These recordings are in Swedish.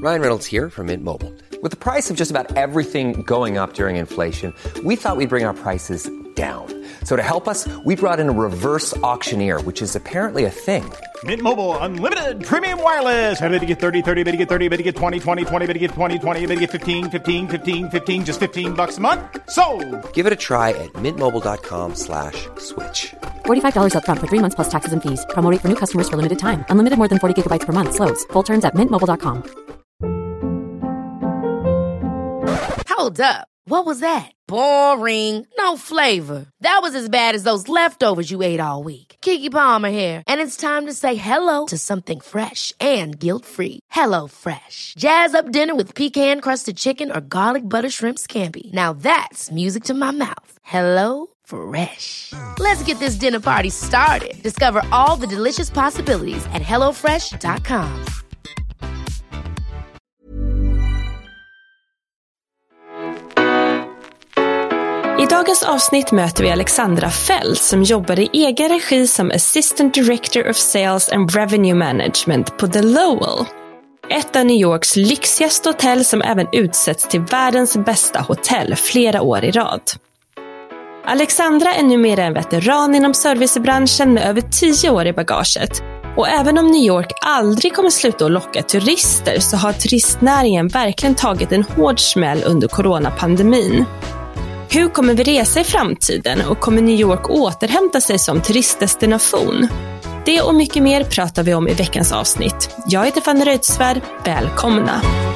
Ryan Reynolds here from Mint Mobile. With the price of just about everything going up during inflation, we thought we'd bring our prices down. So to help us, we brought in a reverse auctioneer, which is apparently a thing. Mint Mobile Unlimited Premium Wireless. How to get 30, 30, how to get 30, how to get 20, 20, 20, how to get 20, 20, how to get 15, 15, 15, 15, just $15 a month? Sold! Give it a try at mintmobile.com/switch. $45 up front for 3 months plus taxes and fees. Promo rate for new customers for limited time. Unlimited more than 40 gigabytes per month. Slows full terms at mintmobile.com. Hold up. What was that? Boring. No flavor. That was as bad as those leftovers you ate all week. Keke Palmer here. And it's time to say hello to something fresh and guilt-free. Hello Fresh. Jazz up dinner with pecan-crusted chicken or garlic butter shrimp scampi. Now that's music to my mouth. Hello Fresh. Let's get this dinner party started. Discover all the delicious possibilities at hellofresh.com. I dagens avsnitt möter vi Alexandra Fält som jobbar i egen regi som Assistant Director of Sales and Revenue Management på The Lowell. Ett av New Yorks lyxigaste hotell som även utsätts till världens bästa hotell flera år i rad. Alexandra är numera en veteran inom servicebranschen med över 10 år i bagaget. Och även om New York aldrig kommer sluta att locka turister så har turistnäringen verkligen tagit en hård smäll under coronapandemin. Hur kommer vi resa i framtiden och kommer New York återhämta sig som turistdestination? Det och mycket mer pratar vi om i veckans avsnitt. Jag heter Fanny Reuterswärd. Välkomna!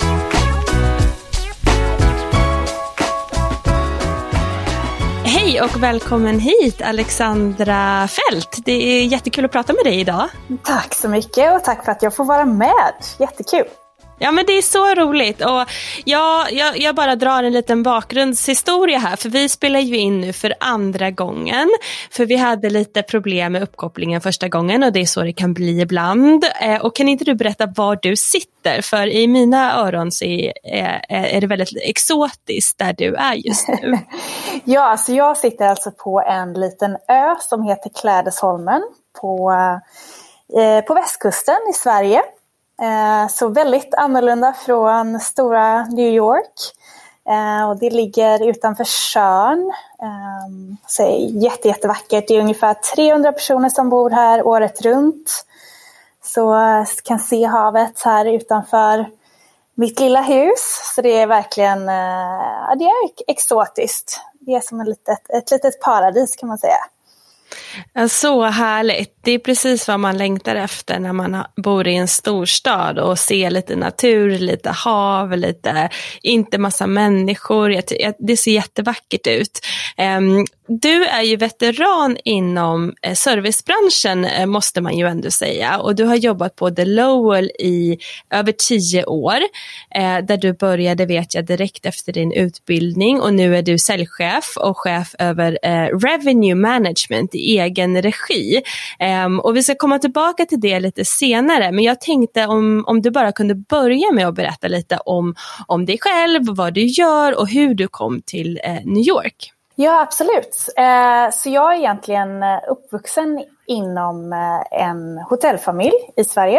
Hej och välkommen hit Alexandra Fält. Det är jättekul att prata med dig idag. Tack så mycket och tack för att jag får vara med. Jättekul! Ja, men det är så roligt och jag bara drar en liten bakgrundshistoria här för vi spelar ju in nu för andra gången för vi hade lite problem med uppkopplingen första gången och det är så det kan bli ibland. Och kan inte du berätta var du sitter? För i mina öron så är det väldigt exotiskt där du är just nu. Ja, alltså jag sitter alltså på en liten ö som heter Klädesholmen på västkusten i Sverige. Så väldigt annorlunda från stora New York. Och det ligger utanför Tjörn. Så jättevackert. Det är ungefär 300 personer som bor här året runt. Så kan se havet här utanför mitt lilla hus. Så det är verkligen det är exotiskt. Det är som ett litet paradis kan man säga. Så härligt. Det är precis vad man längtar efter när man bor i en storstad och ser lite natur, lite hav, inte massa människor. Det ser jättevackert ut. Du är ju veteran inom servicebranschen måste man ju ändå säga och du har jobbat på The Lowell i över 10 år där du började vet jag direkt efter din utbildning och nu är du säljchef och chef över revenue management i egen regi. Och vi ska komma tillbaka till det lite senare men jag tänkte om du bara kunde börja med att berätta lite om dig själv, vad du gör och hur du kom till New York. Ja, absolut. Så jag är egentligen uppvuxen inom en hotellfamilj i Sverige.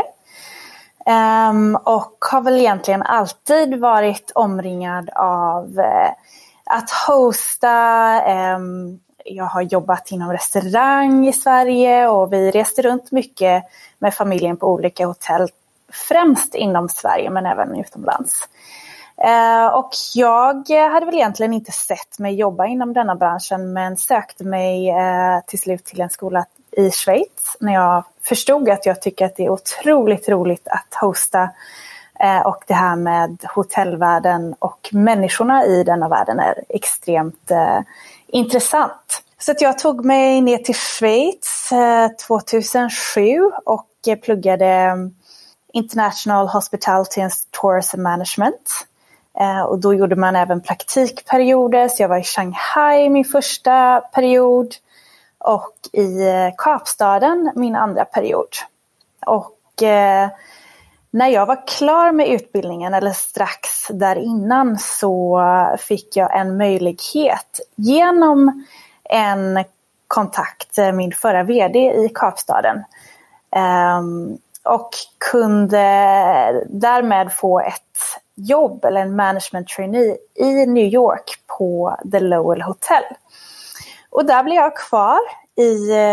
Och har väl egentligen alltid varit omringad av att hosta. Jag har jobbat inom restaurang i Sverige och vi reste runt mycket med familjen på olika hotell. Främst inom Sverige men även utomlands. Och jag hade väl egentligen inte sett mig jobba inom denna branschen men sökte mig till slut till en skola i Schweiz när jag förstod att jag tycker att det är otroligt roligt att hosta och det här med hotellvärlden och människorna i denna världen är extremt intressant. Så att jag tog mig ner till Schweiz 2007 och pluggade International Hospitality and Tourism Management. Och då gjorde man även praktikperioder. Så jag var i Shanghai min första period. Och i Kapstaden min andra period. Och när jag var klar med utbildningen eller strax där innan så fick jag en möjlighet genom en kontakt, min förra vd i Kapstaden. och kunde därmed få ett jobb eller en management trainee i New York på The Lowell Hotel. Och där blev jag kvar i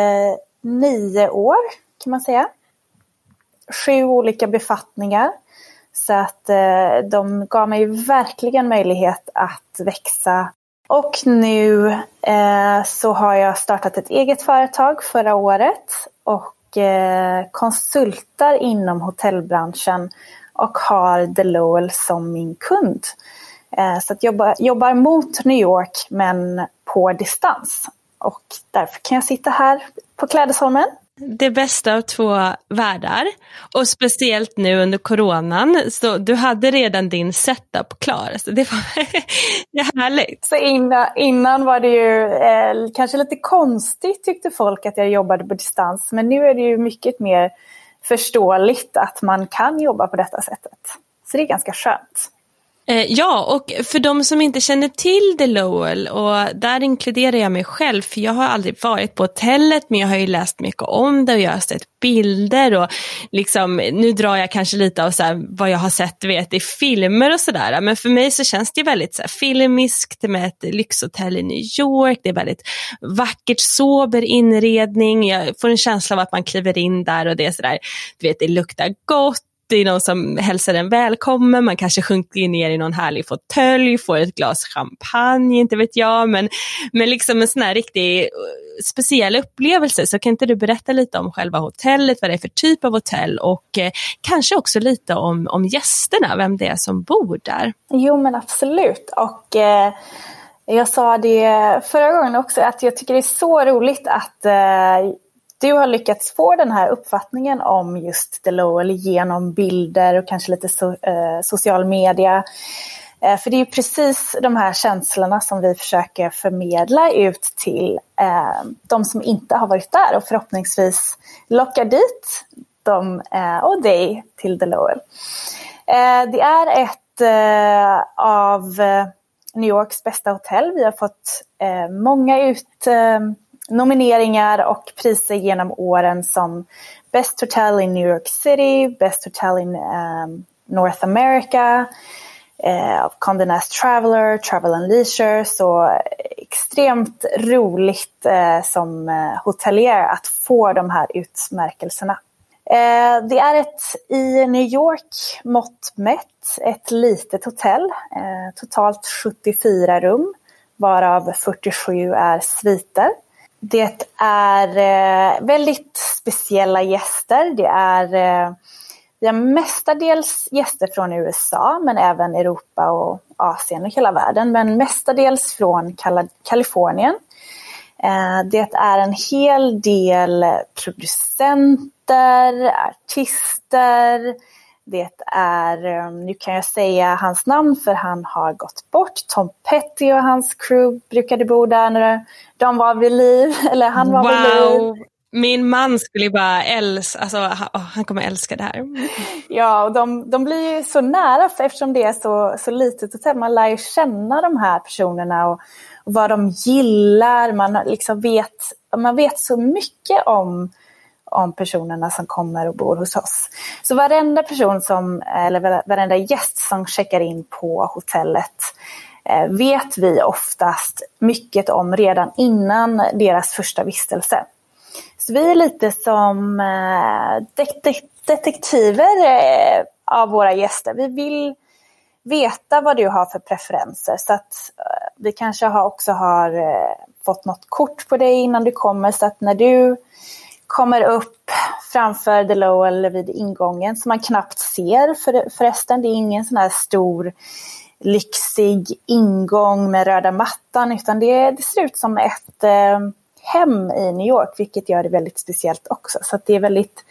9 år kan man säga. 7 olika befattningar. Så att de gav mig verkligen möjlighet att växa. Och nu så har jag startat ett eget företag förra året och konsultar inom hotellbranschen och har The Lowell som min kund. Så att jobbar mot New York men på distans. Och därför kan jag sitta här på Klädesholmen. Det bästa av 2 världar. Och speciellt nu under coronan. Så du hade redan din setup klar. Så det var härligt. Så innan var det ju kanske lite konstigt tyckte folk att jag jobbade på distans. Men nu är det ju mycket mer förståeligt att man kan jobba på detta sättet. Så det är ganska skönt. Ja, och för de som inte känner till The Lowell, och där inkluderar jag mig själv, för jag har aldrig varit på hotellet, men jag har ju läst mycket om det och jag har sett bilder och liksom, nu drar jag kanske lite av så här, vad jag har sett i filmer och sådär, men för mig så känns det väldigt så här, filmiskt med ett lyxhotell i New York, det är väldigt vackert, sober inredning, jag får en känsla av att man kliver in där och det är sådär, du vet, det luktar gott. Det är någon som hälsar en välkommen, man kanske sjunker ner i någon härlig fåtölj, får ett glas champagne, inte vet jag, men liksom en sån här riktigt speciell upplevelse. Så kan inte du berätta lite om själva hotellet, vad det är för typ av hotell och kanske också lite om gästerna, vem det är som bor där? Jo men absolut, och jag sa det förra gången också att jag tycker det är så roligt att du har lyckats få den här uppfattningen om just The Lowell genom bilder och kanske lite social media. För det är precis de här känslorna som vi försöker förmedla ut till de som inte har varit där och förhoppningsvis locka dit dem och dig till The Lowell. Det är ett av New Yorks bästa hotell. Vi har fått många nomineringar och priser genom åren som Best Hotel in New York City, Best Hotel in North America, av Condé Nast Traveler, Travel and Leisure. Så extremt roligt som hotelier att få de här utmärkelserna. Det är ett i New York mått mätt, ett litet hotell, totalt 74 rum, varav 47 är sviter. Det är väldigt speciella gäster. Vi har mestadels gäster från USA men även Europa och Asien och hela världen. Men mestadels från Kalifornien. Det är en hel del producenter, artister. Det är, nu kan jag säga hans namn för han har gått bort. Tom Petty och hans crew brukade bo där när de var vid liv. Eller han var vid liv. Min man skulle bara älska, alltså han kommer älska det här. Ja, och de blir ju så nära eftersom det är så litet hotell. Man lär ju känna de här personerna och vad de gillar. Man vet så mycket om personerna som kommer och bor hos oss. Så varenda gäst som checkar in på hotellet vet vi oftast mycket om redan innan deras första vistelse. Så vi är lite som detektiver av våra gäster. Vi vill veta vad du har för preferenser. Så att vi kanske också har fått något kort på dig innan du kommer. Så att när du kommer upp framför The Lowell vid ingången som man knappt ser förresten. Det är ingen sån här stor lyxig ingång med röda mattan utan det ser ut som ett hem i New York, vilket gör det väldigt speciellt också. Så att det är väldigt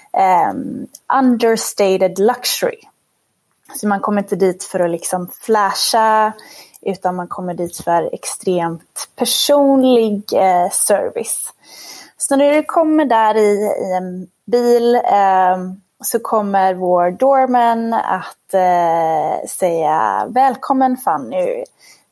understated luxury. Så man kommer inte dit för att liksom flasha utan man kommer dit för extremt personlig service. Så när du kommer där i en bil så kommer vår doorman att säga välkommen Fanny.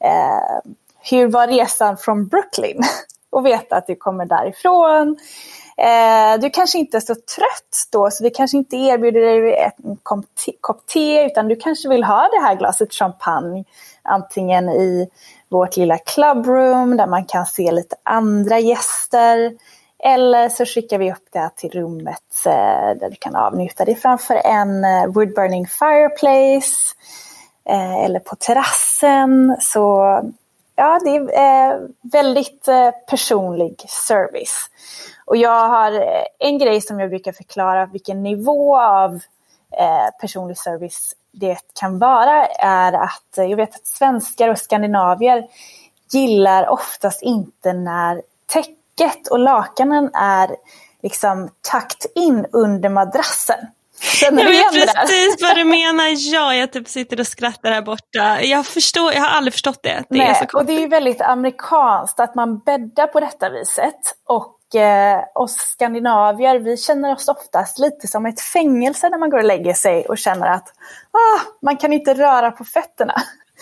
Hur var resan från Brooklyn? Och veta att du kommer därifrån. Du kanske inte är så trött då, så vi kanske inte erbjuder dig en kopp te, utan du kanske vill ha det här glaset champagne antingen i vårt lilla clubroom där man kan se lite andra gäster, eller så skickar vi upp det till rummet där du kan avnjuta det framför en wood burning fireplace eller på terrassen. Så ja, det är väldigt personlig service. Och jag har en grej som jag brukar förklara vilken nivå av personlig service det kan vara, är att jag vet att svenskar och skandinavier gillar oftast inte när täcket och lakanen är liksom tucked in under madrassen. Jag vet precis vad du menar. Jag typ sitter och skrattar här borta. Jag har aldrig förstått det. Det är så konstigt. Och det är väldigt amerikanskt att man bäddar på detta viset. Och oss skandinavier, vi känner oss oftast lite som ett fängelse när man går och lägger sig och känner att man kan inte röra på fötterna.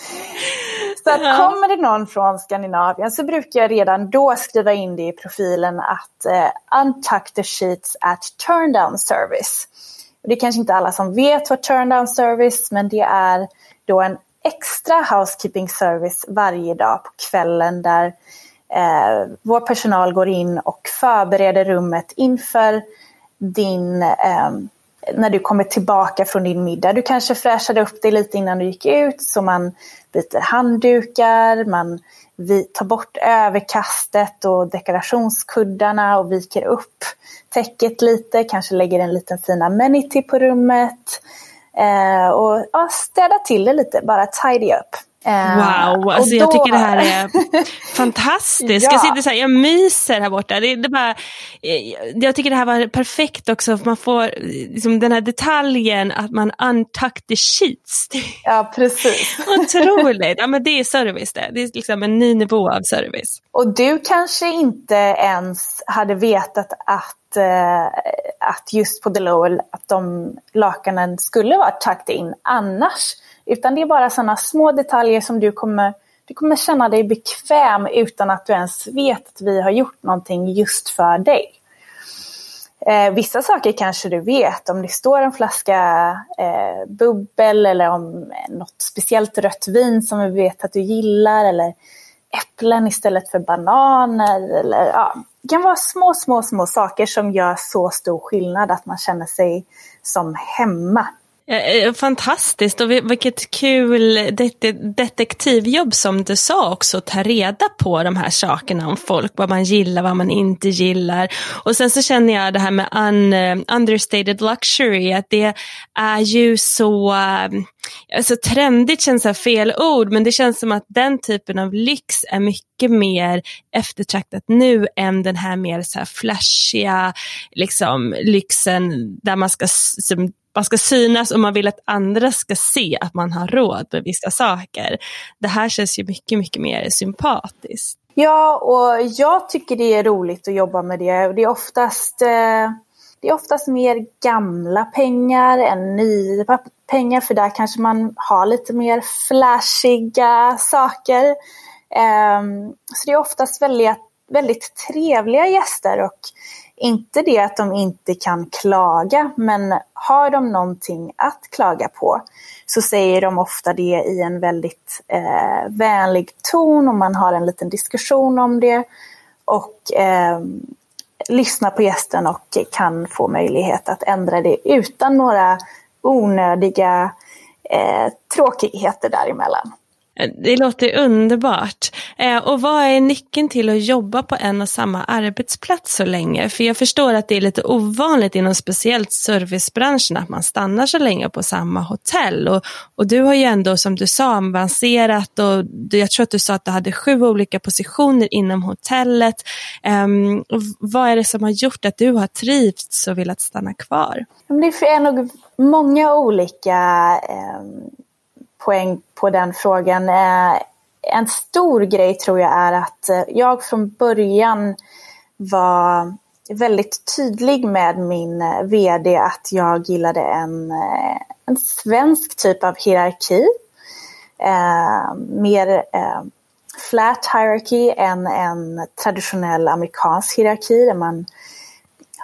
Så att kommer det någon från Skandinavien så brukar jag redan då skriva in det i profilen att untuck the sheets at turn down service. Och det är kanske inte alla som vet vad turn down service, men det är då en extra housekeeping service varje dag på kvällen där vår personal går in och förbereder rummet inför din när du kommer tillbaka från din middag. Du kanske fräschade upp det lite innan du gick ut, så man byter handdukar, man tar bort överkastet och dekorationskuddarna och viker upp täcket lite, kanske lägger en liten fin amenity på rummet och städa till det lite, bara tidy up. Wow, alltså jag tycker det här är fantastiskt. Jag sitter så här, jag myser här borta. Det är bara, jag tycker det här var perfekt också, för man får liksom den här detaljen att man untuck the sheets. Ja, precis. Otroligt. Ja, men det är service det. Det är liksom en ny nivå av service. Och du kanske inte ens hade vetat att just på The Lowell att de lakanen skulle vara tucked in annars. Utan det är bara sådana små detaljer som du kommer känna dig bekväm utan att du ens vet att vi har gjort någonting just för dig. Vissa saker kanske du vet, om det står en flaska bubbel eller om något speciellt rött vin som vi vet att du gillar, eller äpplen istället för bananer, eller det kan vara små saker som gör så stor skillnad att man känner sig som hemma. Fantastiskt, och vilket kul detektivjobb som du sa också, ta reda på de här sakerna om folk, vad man gillar, vad man inte gillar. Och sen så känner jag det här med understated luxury, att det är ju så trendigt, känns det fel ord, men det känns som att den typen av lyx är mycket mer eftertraktat nu än den här mer så här flashiga liksom lyxen där man ska synas och man vill att andra ska se att man har råd med vissa saker. Det här känns ju mycket, mycket mer sympatiskt. Ja, och jag tycker det är roligt att jobba med det. Det är oftast mer gamla pengar än nya pengar, för där kanske man har lite mer flashiga saker. Så det är oftast väldigt trevliga gäster, och inte det att de inte kan klaga, men har de någonting att klaga på så säger de ofta det i en väldigt vänlig ton, och man har en liten diskussion om det och lyssnar på gästen och kan få möjlighet att ändra det utan några onödiga tråkigheter däremellan. Det låter underbart. Och vad är nyckeln till att jobba på en och samma arbetsplats så länge? För jag förstår att det är lite ovanligt inom speciellt servicebranschen att man stannar så länge på samma hotell. Och du har ju ändå, som du sa, avancerat, och jag tror att du sa att du hade 7 olika positioner inom hotellet. Och vad är det som har gjort att du har trivts och velat stanna kvar? Det är nog många olika poäng på den frågan. En stor grej tror jag är att jag från början var väldigt tydlig med min vd att jag gillade en svensk typ av hierarki. Mer flat hierarchy än en traditionell amerikansk hierarki där man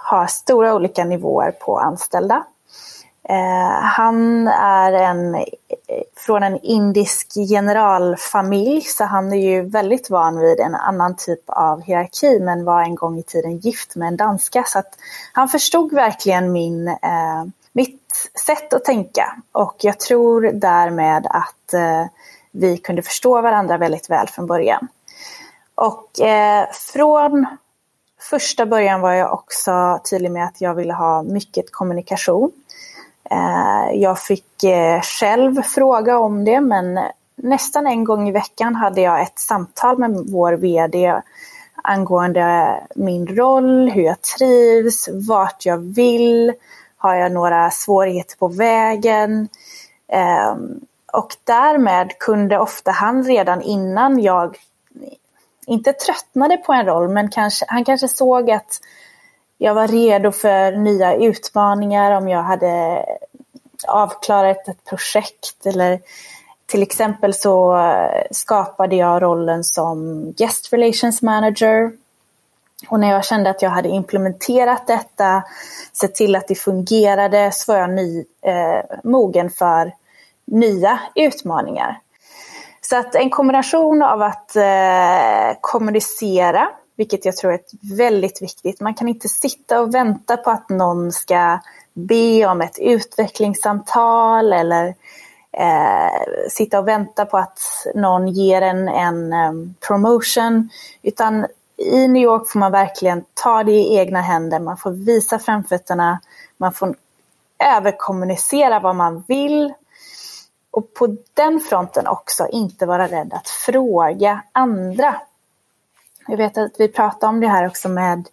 har stora olika nivåer på anställda. Han är från en indisk generalfamilj, så han är ju väldigt van vid en annan typ av hierarki, men var en gång i tiden gift med en danska. Så att han förstod verkligen mitt sätt att tänka, och jag tror därmed att vi kunde förstå varandra väldigt väl från början. Och från första början var jag också tydlig med att jag ville ha mycket kommunikation. Jag fick själv fråga om det, men nästan en gång i veckan hade jag ett samtal med vår vd angående min roll, hur jag trivs, vart jag vill, har jag några svårigheter på vägen. Och därmed kunde ofta han redan innan jag inte tröttnade på en roll, men han kanske såg att jag var redo för nya utmaningar om jag hade avklarat ett projekt. Eller till exempel så skapade jag rollen som guest relations manager. Och när jag kände att jag hade implementerat detta, sett till att det fungerade, så var jag mogen för nya utmaningar. Så att en kombination av att kommunicera, vilket jag tror är väldigt viktigt. Man kan inte sitta och vänta på att någon ska be om ett utvecklingssamtal eller sitta och vänta på att någon ger en promotion. Utan i New York får man verkligen ta det i egna händer. Man får visa framfötterna. Man får överkommunicera vad man vill. Och på den fronten också inte vara rädd att fråga andra. Jag vet att vi pratar om det här också med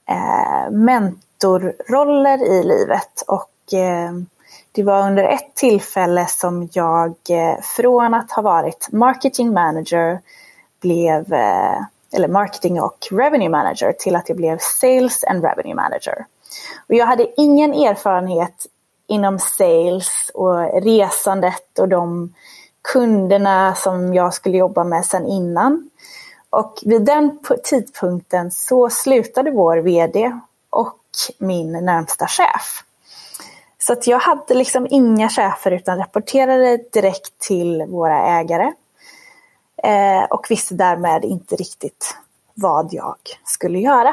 mentorroller i livet. Och det var under ett tillfälle som jag från att ha varit marketing manager eller marketing och revenue manager till att jag blev sales and revenue manager. Och jag hade ingen erfarenhet inom sales och resandet och de kunderna som jag skulle jobba med sedan innan. Och vid den tidpunkten så slutade vår vd och min närmsta chef. Så att jag hade liksom inga chefer utan rapporterade direkt till våra ägare. Och visste därmed inte riktigt vad jag skulle göra.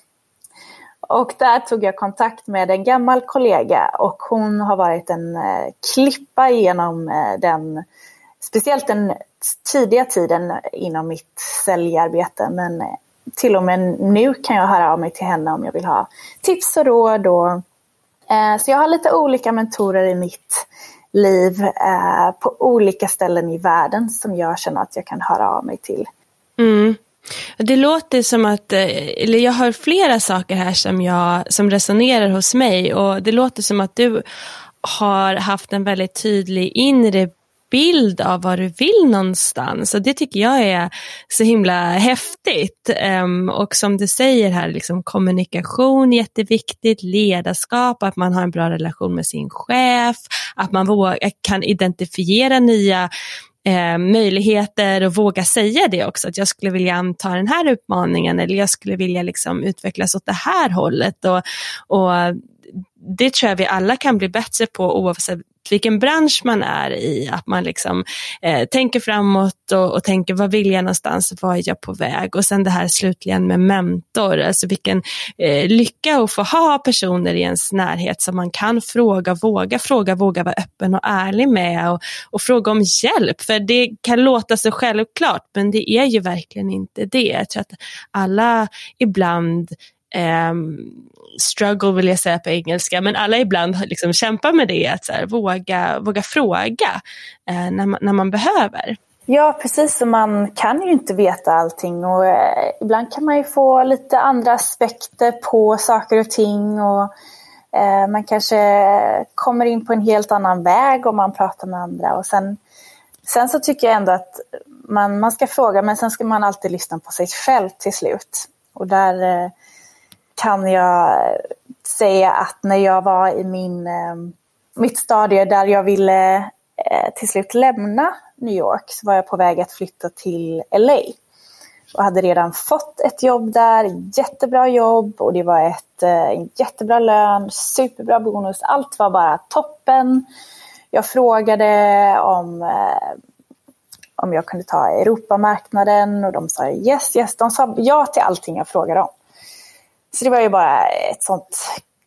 Och där tog jag kontakt med en gammal kollega, och hon har varit en klippa genom speciellt den tidiga tiden inom mitt säljarbete. Men till och med nu kan jag höra av mig till henne om jag vill ha tips och råd. Så jag har lite olika mentorer i mitt liv på olika ställen i världen som jag känner att jag kan höra av mig till. Mm. Det låter som att, eller jag hör flera saker här som resonerar hos mig, och det låter som att du har haft en väldigt tydlig inre bild av vad du vill någonstans, och det tycker jag är så himla häftigt. Och som du säger här, liksom kommunikation är jätteviktigt, ledarskap, att man har en bra relation med sin chef, att man kan identifiera nya möjligheter och våga säga det också, att jag skulle vilja anta den här utmaningen, eller jag skulle vilja liksom utvecklas åt det här hållet, och det tror jag vi alla kan bli bättre på oavsett vilken bransch man är i, att man liksom tänker framåt och tänker vad vill jag någonstans, vad är jag på väg, och sen det här slutligen med mentor, alltså vilken lycka att få ha personer i ens närhet som man kan våga vara öppen och ärlig med, och fråga om hjälp, för det kan låta så självklart, men det är ju verkligen inte det. Jag tror att alla ibland struggle, vill jag säga på engelska, men alla ibland liksom kämpar med det, att så här, våga fråga när man behöver. Ja, precis, så man kan ju inte veta allting, och ibland kan man ju få lite andra aspekter på saker och ting, och man kanske kommer in på en helt annan väg om man pratar med andra, och sen så tycker jag ändå att man ska fråga, men sen ska man alltid lyssna på sig själv till slut. Och där kan jag säga att när jag var i mitt stadie där jag ville till slut lämna New York, så var jag på väg att flytta till LA. och hade redan fått ett jobb där, jättebra jobb, och det var en jättebra lön, superbra bonus, allt var bara toppen. Jag frågade om jag kunde ta Europamarknaden, och de sa yes, de sa ja till allting jag frågade om. Så det var ju bara ett sånt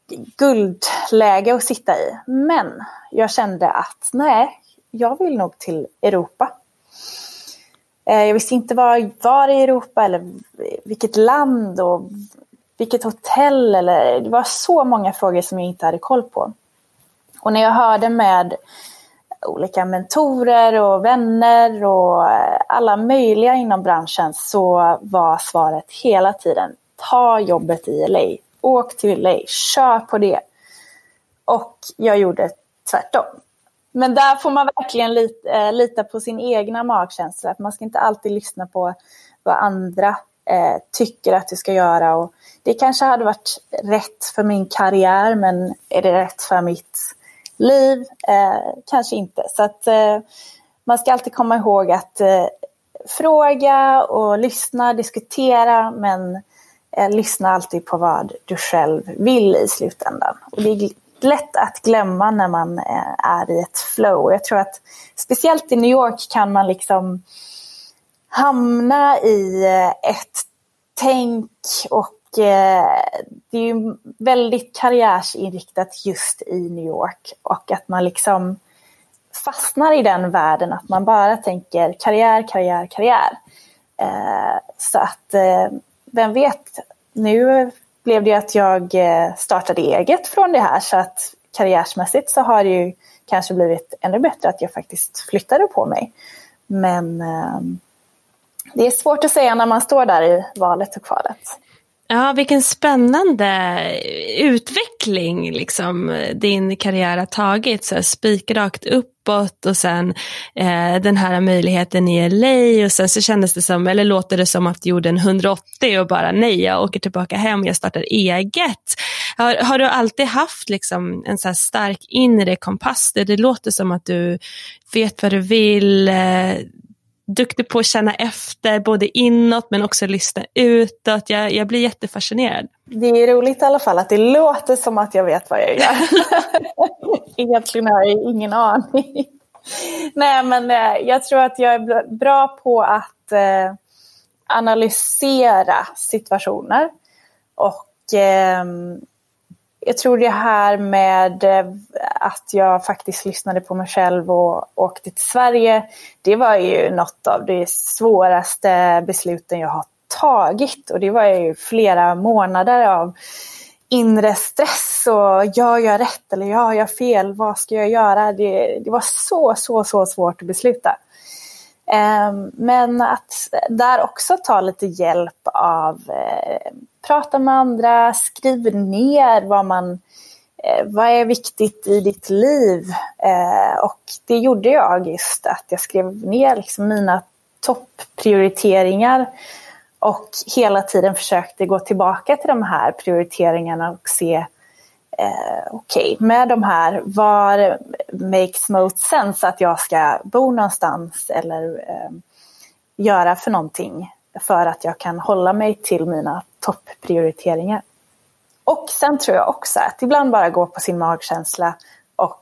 guldläge att sitta i. Men jag kände att nej, jag vill nog till Europa. Jag visste inte var i Europa eller vilket land och vilket hotell. Det var så många frågor som jag inte hade koll på. Och när jag hörde med olika mentorer och vänner och alla möjliga inom branschen, så var svaret hela tiden: ta jobbet i LA, åk till LA, kör på det. Och jag gjorde tvärtom. Men där får man verkligen lita på sin egna magkänsla. Man ska inte alltid lyssna på vad andra tycker att du ska göra. Och det kanske hade varit rätt för min karriär, men är det rätt för mitt liv? Kanske inte. Så att man ska alltid komma ihåg att fråga och lyssna, diskutera, men lyssna alltid på vad du själv vill i slutändan. Och det är lätt att glömma när man är i ett flow. Jag tror att speciellt i New York kan man liksom hamna i ett tänk, och det är ju väldigt karriärsinriktat just i New York, och att man liksom fastnar i den världen, att man bara tänker karriär. Så att vem vet, nu blev det att jag startade eget från det här, så att karriärsmässigt så har det ju kanske blivit ännu bättre att jag faktiskt flyttade på mig. Men det är svårt att säga när man står där i valet och kvalet. Ja, vilken spännande utveckling liksom din karriär har tagit. Så spikrakt uppåt, och sen den här möjligheten i LA, och sen så kändes det som, eller låter det som att du gjorde en 180 och bara nej, jag åker tillbaka hem, jag startar eget. Har du alltid haft liksom en så här stark inre kompass? Det låter som att du vet vad du vill, duktig på att känna efter både inåt men också lyssna utåt. Jag blir jättefascinerad. Det är roligt i alla fall att det låter som att jag vet vad jag gör. Egentligen har jag ingen aning. Nej, men jag tror att jag är bra på att analysera situationer. Och jag tror det här med att jag faktiskt lyssnade på mig själv och åkte till Sverige, det var ju något av det svåraste besluten jag har tagit. Och det var ju flera månader av inre stress och gör jag rätt eller gör jag fel, vad ska jag göra? Det var så svårt att besluta. Men att där också ta lite hjälp av prata med andra, skriv ner vad är viktigt i ditt liv. Och det gjorde jag just, att jag skrev ner liksom mina topprioriteringar och hela tiden försökte gå tillbaka till de här prioriteringarna och se okej, med de här, var makes most sense att jag ska bo någonstans eller göra för någonting för att jag kan hålla mig till mina topprioriteringar. Och sen tror jag också att ibland bara gå på sin magkänsla och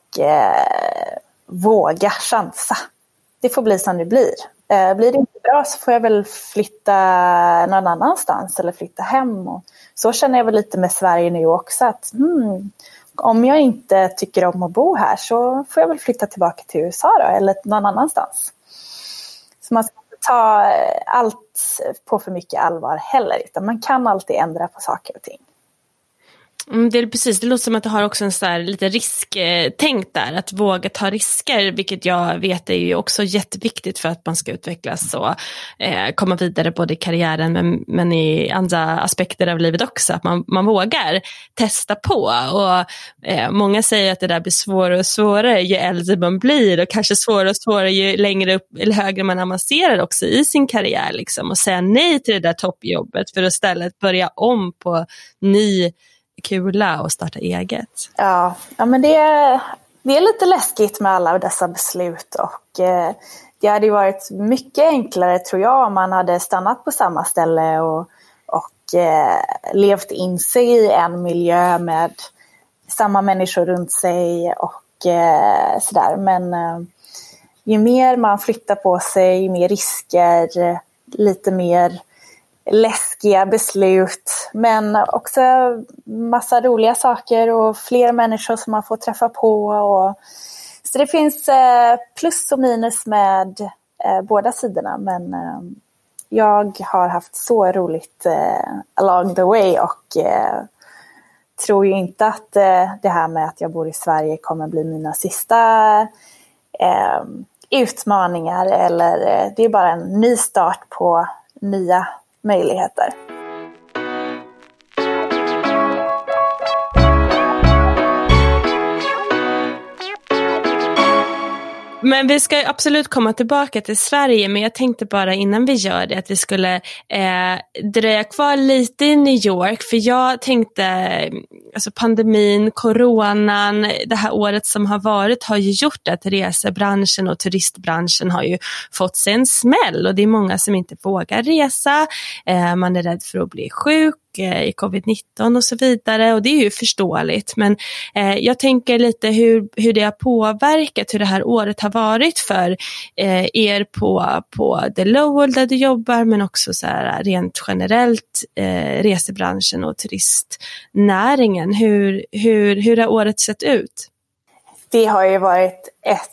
våga chansa. Det får bli som det blir. Blir det inte bra så får jag väl flytta någon annanstans eller flytta hem. Och så känner jag väl lite med Sverige nu också, att om jag inte tycker om att bo här så får jag väl flytta tillbaka till USA då, eller någon annanstans. Så man ska inte ta allt på för mycket allvar heller, utan man kan alltid ändra på saker och ting. Det är precis, det låter som att du har också en sån här lite risktänk där, att våga ta risker, vilket jag vet är ju också jätteviktigt för att man ska utvecklas och komma vidare både i karriären men i andra aspekter av livet också, att man vågar testa på. Och många säger att det där blir svårare och svårare ju äldre man blir, och kanske svårare och svårare ju längre upp eller högre man avancerar också i sin karriär liksom, och säga nej till det där toppjobbet för att istället börja om på ny kula och starta eget. Ja, men det det är lite läskigt med alla dessa beslut och det hade ju varit mycket enklare tror jag om man hade stannat på samma ställe och levt in sig i en miljö med samma människor runt sig och sådär. Men ju mer man flyttar på sig, ju mer risker, lite mer läskiga beslut, men också massa roliga saker och fler människor som man får träffa på. Så det finns plus och minus med båda sidorna, men jag har haft så roligt along the way och tror ju inte att det här med att jag bor i Sverige kommer bli mina sista utmaningar, eller det är bara en ny start på nya möjligheter. Men vi ska absolut komma tillbaka till Sverige, men jag tänkte bara innan vi gör det att vi skulle dröja kvar lite i New York, för jag tänkte, alltså pandemin, coronan, det här året som har varit har ju gjort att resebranschen och turistbranschen har ju fått sig en smäll, och det är många som inte vågar resa, man är rädd för att bli sjuk i covid-19 och så vidare, och det är ju förståeligt, men jag tänker lite hur det har påverkat, hur det här året har varit för er på The Lowell där du jobbar, men också så här, rent generellt resebranschen och turistnäringen. Hur har året sett ut? Det har ju varit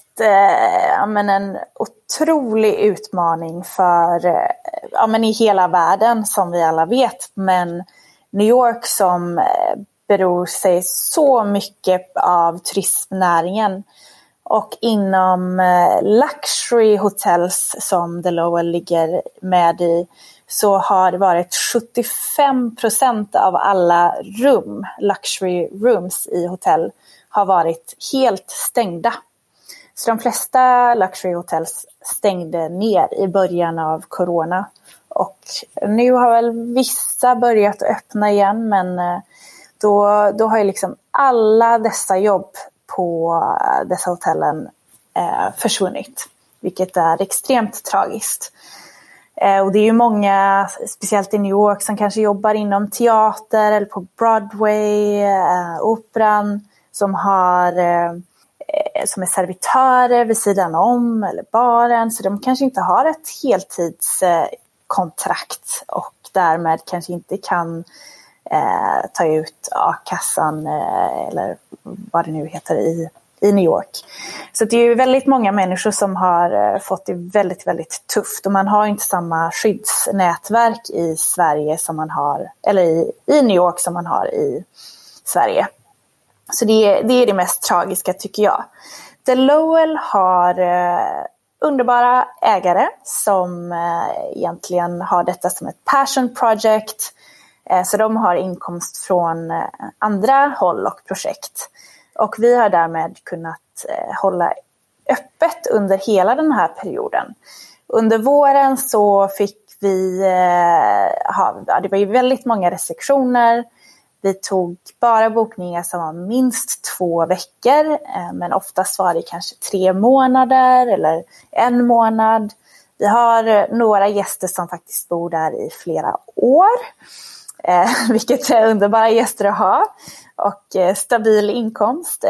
en otrolig utmaning för i hela världen som vi alla vet, men New York som beror sig så mycket av turismnäringen, och inom luxury hotels som The Lowell ligger med i, så har det varit 75% av alla luxury rooms i hotell har varit helt stängda. Så de flesta luxury hotels stängde ner i början av corona. Och nu har väl vissa börjat öppna igen, men då har ju liksom alla dessa jobb på dessa hotellen försvunnit. Vilket är extremt tragiskt. Och det är ju många, speciellt i New York, som kanske jobbar inom teater eller på Broadway, operan, som är servitörer vid sidan om, eller baren, så de kanske inte har ett heltidskontrakt och därmed kanske inte kan ta ut a-kassan eller vad det nu heter i New York. Så det är ju väldigt många människor som har fått det väldigt, väldigt tufft, och man har inte samma skyddsnätverk i Sverige som man har, eller i New York som man har i Sverige. Så det är det mest tragiska, tycker jag. The Lowell har underbara ägare som egentligen har detta som ett passion project. Så de har inkomst från andra håll och projekt. Och vi har därmed kunnat hålla öppet under hela den här perioden. Under våren så fick vi, det var ju väldigt många restriktioner. Vi tog bara bokningar som var minst 2 veckor, men oftast var det kanske 3 månader eller 1 månad. Vi har några gäster som faktiskt bor där i flera år, vilket är underbara gäster att ha, och stabil inkomst.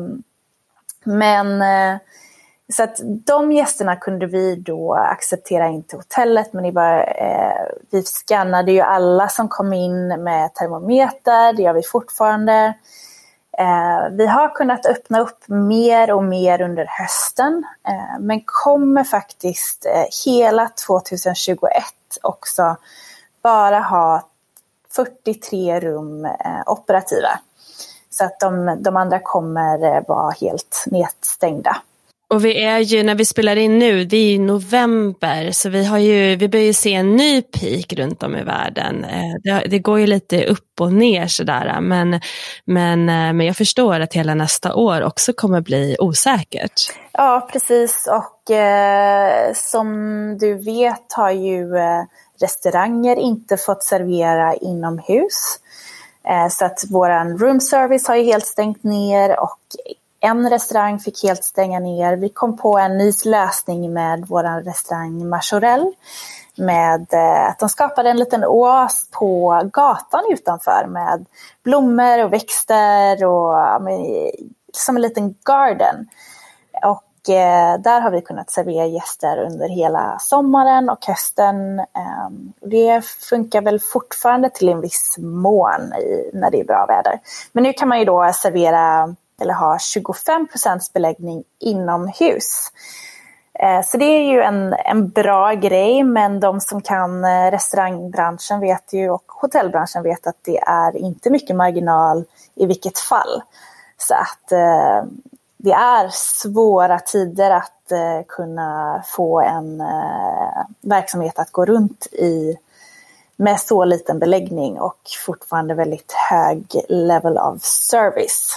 Men så att de gästerna kunde vi då acceptera in till hotellet, men vi skannade ju alla som kom in med termometer, det gör vi fortfarande. Vi har kunnat öppna upp mer och mer under hösten, men kommer faktiskt hela 2021 också bara ha 43 rum operativa. Så att de andra kommer vara helt nedstängda. Och vi är ju, när vi spelar in nu, det är ju november, så vi börjar ju se en ny peak runt om i världen. Det går ju lite upp och ner sådär, men jag förstår att hela nästa år också kommer bli osäkert. Ja, precis, och som du vet har ju restauranger inte fått servera inomhus. Så att våran room service har ju helt stängt ner, och En restaurang fick helt stänga ner. Vi kom på en ny lösning med vår restaurang Majorelle. Med att de skapade en liten oas på gatan utanför med blommor och växter och som en liten garden. Och där har vi kunnat servera gäster under hela sommaren och hösten. Det funkar väl fortfarande till en viss mån när det är bra väder. Men nu kan man ju då servera eller ha 25% beläggning inomhus. Så det är ju en bra grej, men de som kan restaurangbranschen vet ju och hotellbranschen vet att det är inte mycket marginal i vilket fall. Så att det är svåra tider att kunna få en verksamhet att gå runt med så liten beläggning och fortfarande väldigt hög level of service.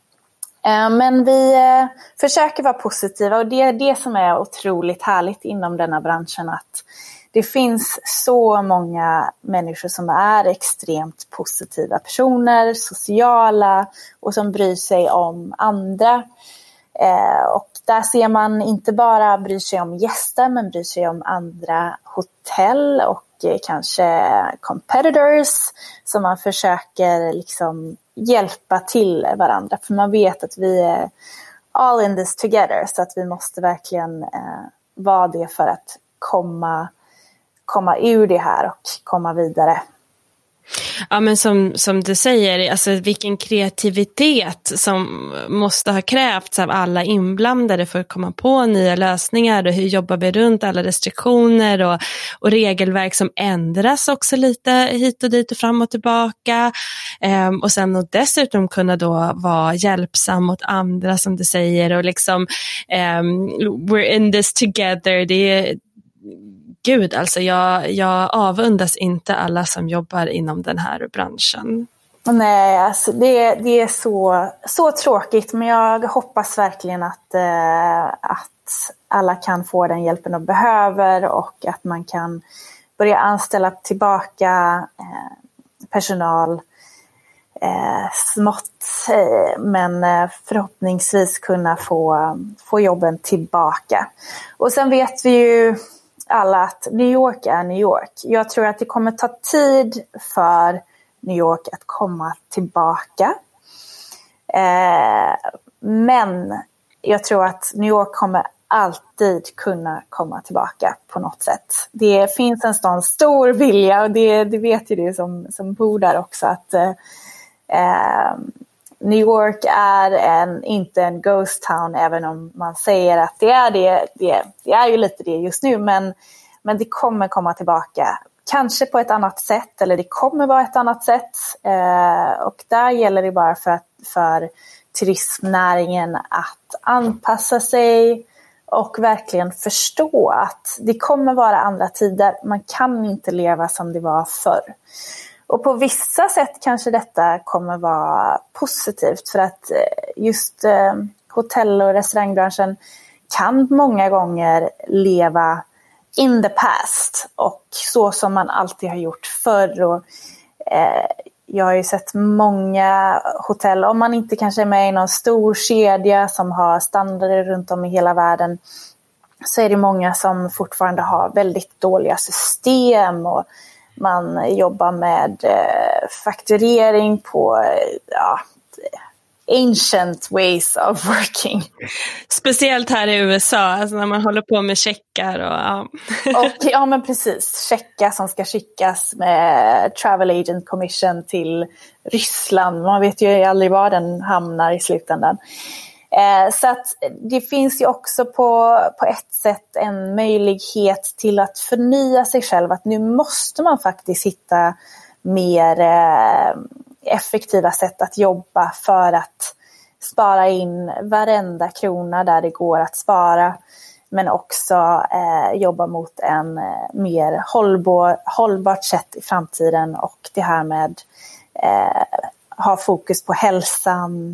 Men vi försöker vara positiva, och det är det som är otroligt härligt inom denna branschen, att det finns så många människor som är extremt positiva personer, sociala och som bryr sig om andra. Och där ser man inte bara bryr sig om gäster, men bryr sig om andra hotell och kanske competitors, som man försöker liksom hjälpa till varandra. För man vet att vi är all in this together, så att vi måste verkligen vara det för att komma ur det här och komma vidare. Ja, men som du säger, alltså vilken kreativitet som måste ha krävts av alla inblandade för att komma på nya lösningar, och hur jobbar vi runt alla restriktioner och regelverk som ändras också lite hit och dit och fram och tillbaka, och sen och dessutom kunna då vara hjälpsam mot andra, som du säger, och liksom we're in this together. Det är Gud, alltså jag avundas inte alla som jobbar inom den här branschen. Nej, alltså det är så tråkigt, men jag hoppas verkligen att alla kan få den hjälpen de behöver, och att man kan börja anställa tillbaka personal smått, men förhoppningsvis kunna få jobben tillbaka. Och sen vet vi ju alla att New York är New York. Jag tror att det kommer ta tid för New York att komma tillbaka. Men jag tror att New York kommer alltid kunna komma tillbaka på något sätt. Det finns en sån stor vilja, och det vet ju du som bor där också, att New York är inte en ghost town, även om man säger att det är det är ju lite det just nu, men det kommer komma tillbaka, kanske på ett annat sätt, eller det kommer vara ett annat sätt, och där gäller det bara för turismnäringen att anpassa sig och verkligen förstå att det kommer vara andra tider. Man kan inte leva som det var förr. Och på vissa sätt kanske detta kommer vara positivt, för att just hotell- och restaurangbranschen kan många gånger leva in the past, och så som man alltid har gjort förr. Och jag har ju sett många hotell, om man inte kanske är med i någon stor kedja som har standarder runt om i hela världen, så är det många som fortfarande har väldigt dåliga system, och man jobbar med fakturering på ancient ways of working. Speciellt här i USA, alltså när man håller på med checkar och men precis, checkar som ska skickas med Travel Agent Commission till Ryssland. Man vet ju aldrig var den hamnar i slutändan. Så att det finns ju också på ett sätt en möjlighet till att förnya sig själv. Att nu måste man faktiskt hitta mer effektiva sätt att jobba för att spara in varenda krona där det går att spara. Men också jobba mot en mer hållbart sätt i framtiden. Och det här med ha fokus på hälsan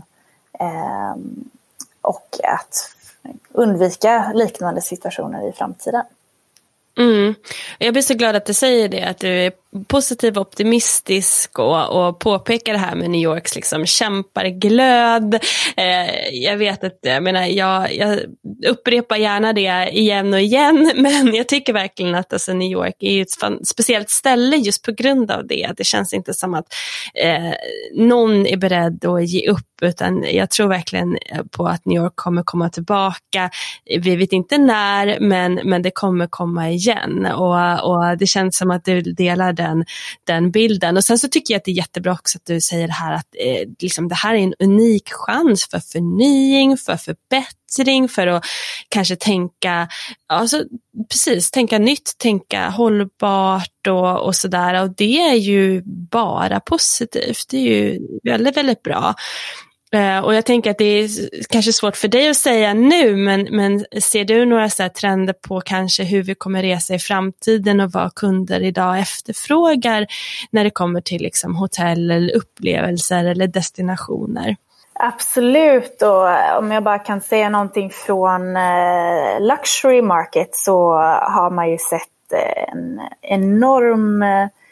och att undvika liknande situationer i framtiden. Jag blir så glad att du säger det, att du är positiv och optimistisk och påpekar det här med New Yorks liksom kämparglöd. Jag vet att, jag upprepar gärna det igen och igen, men jag tycker verkligen att alltså, New York är ett speciellt ställe just på grund av det. Det känns inte som att någon är beredd att ge upp, utan jag tror verkligen på att New York kommer komma tillbaka. Vi vet inte när, men det kommer komma igen, och det känns som att du delar den bilden. Och sen så tycker jag att det är jättebra också att du säger det här att liksom det här är en unik chans för förnying, för förbättring, för att kanske tänka, alltså precis, tänka nytt, tänka hållbart och sådär, och det är ju bara positivt. Det är ju väldigt, väldigt bra. Och jag tänker att det är kanske svårt för dig att säga nu, men ser du några så här trender på kanske hur vi kommer resa i framtiden och vad kunder idag efterfrågar när det kommer till liksom hotell eller upplevelser eller destinationer? Absolut, och om jag bara kan säga någonting från luxury market, så har man ju sett en enorm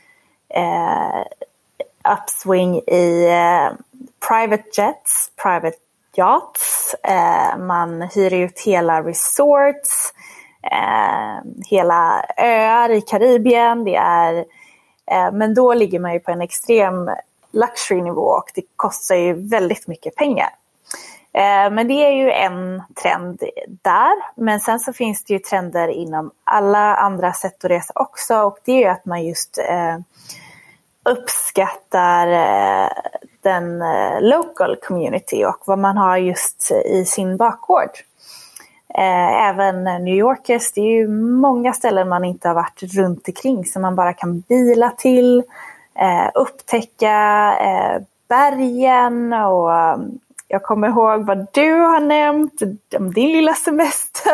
upswing i private jets, private yachts. Man hyr ut hela resorts, hela öar i Karibien. Men då ligger man ju på en extrem luxury-nivå, och det kostar ju väldigt mycket pengar. Men det är ju en trend där. Men sen så finns det ju trender inom alla andra sätt att resa också, och det är ju att man just uppskattar den local community och vad man har just i sin bakgård. Även New Yorkers, det är ju många ställen man inte har varit runt omkring som man bara kan bila till, upptäcka bergen, och jag kommer ihåg vad du har nämnt om din lilla semester.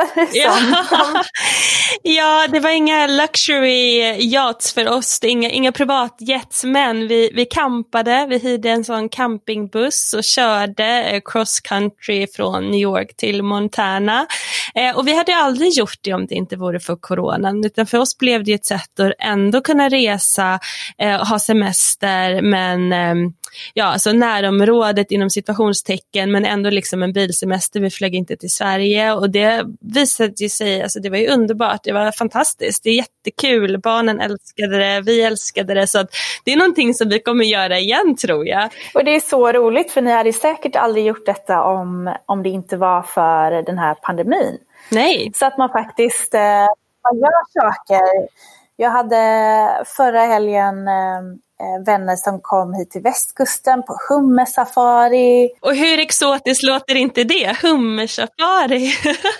Ja, det var inga luxury yachts för oss, det är inga privatjets, men vi campade, vi hyrde en sån campingbuss och körde cross country från New York till Montana. Och vi hade aldrig gjort det om det inte vore för coronan, utan för oss blev det ett sätt att ändå kunna resa, ha semester, men alltså närområdet inom situationstecken, men ändå liksom en bilsemester. Vi flög inte till Sverige, och det visade ju sig, alltså det var ju underbart, det var fantastiskt, det är jättekul, barnen älskade det, vi älskade det, så att det är någonting som vi kommer göra igen, tror jag. Och det är så roligt, för ni hade säkert aldrig gjort detta om det inte var för den här pandemin. Nej. Så att man faktiskt man gör saker. Jag hade förra helgen vänner som kom hit till västkusten på hummersafari. Och hur exotiskt låter inte det? Hummersafari.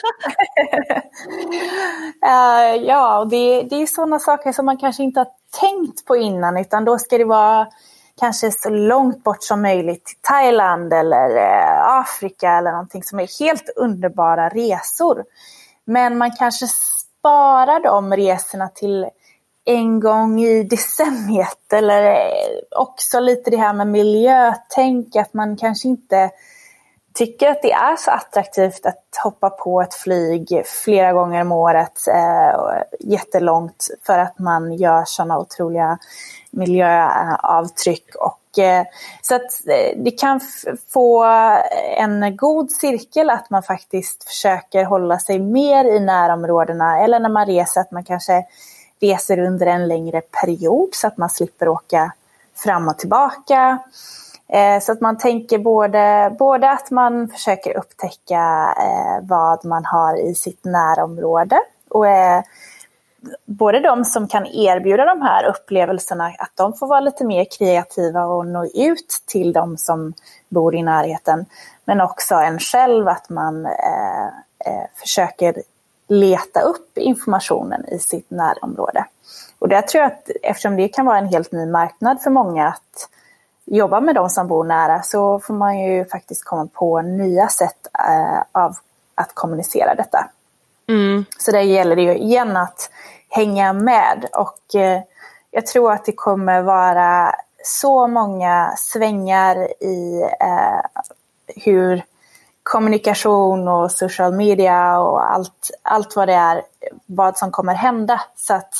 Ja, och det är sådana saker som man kanske inte har tänkt på innan, utan då ska det vara kanske så långt bort som möjligt till Thailand eller Afrika eller någonting som är helt underbara resor. Men man kanske sparar de resorna till en gång i decenniet, eller också lite det här med miljötänk, att man kanske inte tycker att det är så attraktivt att hoppa på ett flyg flera gånger om året jättelångt, för att man gör sådana otroliga miljöavtryck. Och så att det kan få en god cirkel att man faktiskt försöker hålla sig mer i närområdena, eller när man reser att man kanske reser under en längre period så att man slipper åka fram och tillbaka. Så att man tänker både att man försöker upptäcka vad man har i sitt närområde, och både de som kan erbjuda de här upplevelserna, att de får vara lite mer kreativa och nå ut till de som bor i närheten, men också en själv, att man försöker leta upp informationen i sitt närområde. Och där tror jag att, eftersom det kan vara en helt ny marknad för många att jobba med de som bor nära, så får man ju faktiskt komma på nya sätt av att kommunicera detta. Så där gäller det ju igen att hänga med, och jag tror att det kommer vara så många svängar i hur kommunikation och social media och allt vad det är, vad som kommer hända. Så att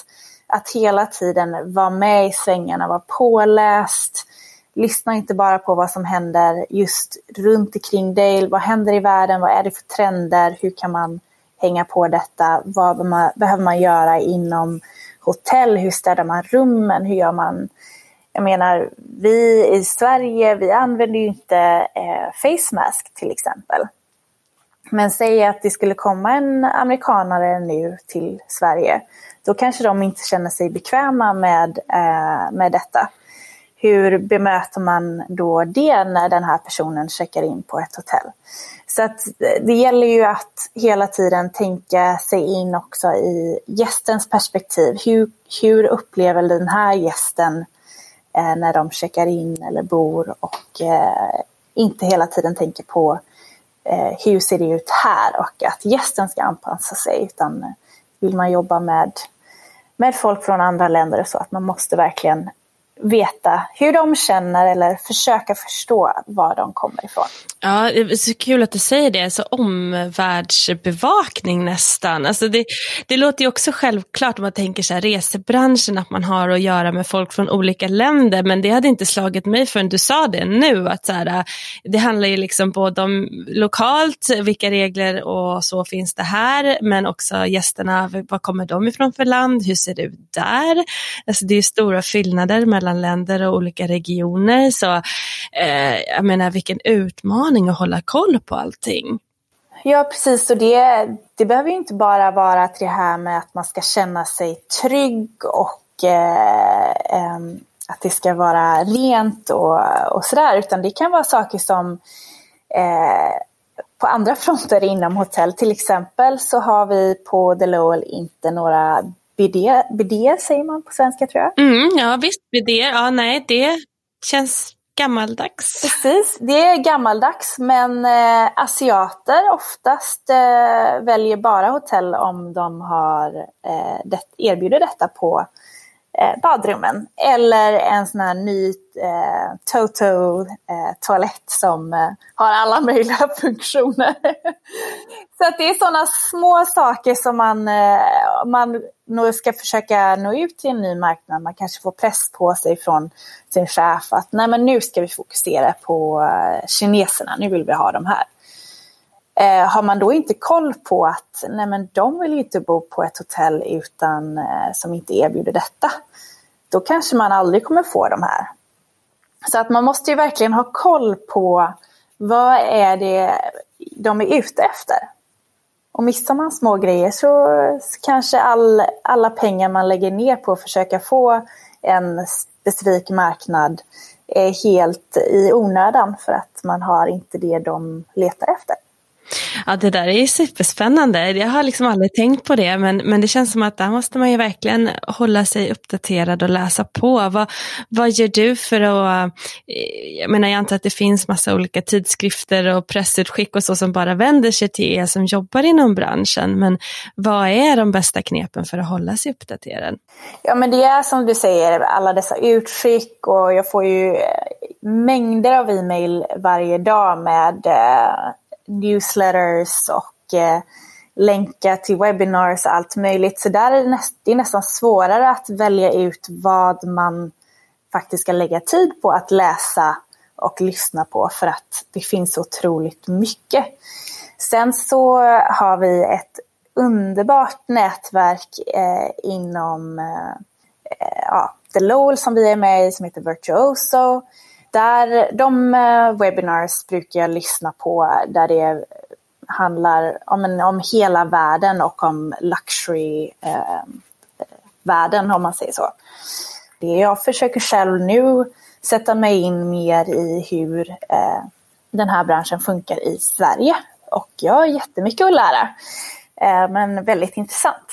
att hela tiden vara med i svängarna, vara påläst. Lyssna inte bara på vad som händer just runt omkring dig. Vad händer i världen? Vad är det för trender? Hur kan man hänga på detta? Vad behöver man göra inom hotell? Hur städar man rummen? Hur gör man? Jag menar, vi i Sverige, vi använder ju inte face mask till exempel. Men säg att det skulle komma en amerikanare nu till Sverige. Då kanske de inte känner sig bekväma med detta. Hur bemöter man då det när den här personen checkar in på ett hotell? Så att det gäller ju att hela tiden tänka sig in också i gästens perspektiv. Hur upplever den här gästen när de checkar in eller bor? Och inte hela tiden tänka på hur ser det ut här och att gästen ska anpassa sig. Utan vill man jobba med folk från andra länder så att man måste verkligen veta hur de känner eller försöka förstå var de kommer ifrån. Ja, det är så kul att du säger det. Så omvärldsbevakning nästan. Alltså det låter ju också självklart om man tänker så här, resebranschen, att man har att göra med folk från olika länder. Men det hade inte slagit mig förrän du sa det nu. Att så här, det handlar ju liksom både om lokalt, vilka regler och så finns det här. Men också gästerna, var kommer de ifrån för land? Hur ser det ut där? Alltså det är stora skillnader mellan länder och olika regioner. Så jag menar, vilken utmaning att hålla koll på allting. Ja, precis. Och det behöver ju inte bara vara till det här med att man ska känna sig trygg och att det ska vara rent och sådär. Utan det kan vara saker som på andra fronter inom hotell. Till exempel så har vi på The Lowell inte några bidé säger man på svenska, tror jag. Ja, visst, bidé. Ja, nej, det känns gammaldags. Precis, det är gammaldags, men asiater oftast väljer bara hotell om de har erbjuder detta på badrummen. Eller en sån här ny Toto-toalett som har alla möjliga funktioner. Så att det är sådana små saker som man nog ska försöka nå ut till en ny marknad. Man kanske får press på sig från sin chef att nej, men nu ska vi fokusera på kineserna, nu vill vi ha dem här. Har man då inte koll på att nej, men de vill ju inte bo på ett hotell utan som inte erbjuder detta, då kanske man aldrig kommer få dem här. Så att man måste ju verkligen ha koll på vad är det de är ute efter. Och missar man små grejer så kanske alla pengar man lägger ner på att försöka få en specifik marknad är helt i onödan för att man har inte det de letar efter. Ja, det där är ju superspännande. Jag har liksom aldrig tänkt på det, men det känns som att där måste man ju verkligen hålla sig uppdaterad och läsa på. Vad gör du för att, jag menar, jag antar att det finns massa olika tidskrifter och pressutskick och så som bara vänder sig till er som jobbar inom branschen, men vad är de bästa knepen för att hålla sig uppdaterad? Ja, men det är som du säger, alla dessa utskick, och jag får ju mängder av e-mail varje dag med newsletters och länkar till webinars och allt möjligt. Så där är det nästan svårare att välja ut vad man faktiskt ska lägga tid på att läsa och lyssna på, för att det finns så otroligt mycket. Sen så har vi ett underbart nätverk inom The Lowell som vi är med i, som heter Virtuoso. Där de webinars brukar jag lyssna på, där det handlar om hela världen och om luxury-världen, om man säger så. Jag försöker själv nu sätta mig in mer i hur den här branschen funkar i Sverige. Och jag har jättemycket att lära, men väldigt intressant.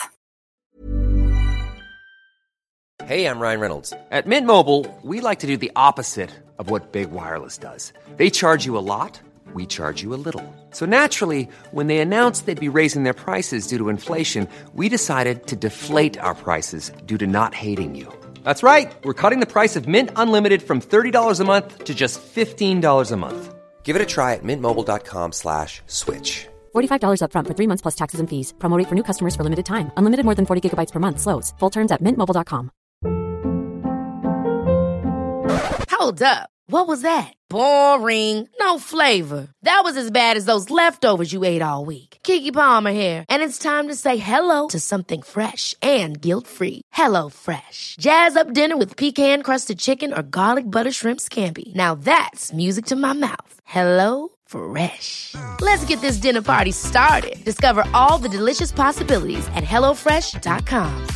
Hey, I'm Ryan Reynolds. At Mint Mobile, we like to do the opposite of what Big Wireless does. They charge you a lot, we charge you a little. So naturally, when they announced they'd be raising their prices due to inflation, we decided to deflate our prices due to not hating you. That's right. We're cutting the price of Mint Unlimited from $30 a month to just $15 a month. Give it a try at mintmobile.com/switch. $45 up front for 3 months plus taxes and fees. Promo rate for new customers for limited time. Unlimited more than 40 gigabytes per month slows. Full terms at mintmobile.com. Hold up. What was that? Boring. No flavor. That was as bad as those leftovers you ate all week. Keke Palmer here, and it's time to say hello to something fresh and guilt-free. Hello Fresh. Jazz up dinner with pecan-crusted chicken or garlic butter shrimp scampi. Now that's music to my mouth. Hello Fresh. Let's get this dinner party started. Discover all the delicious possibilities at hellofresh.com.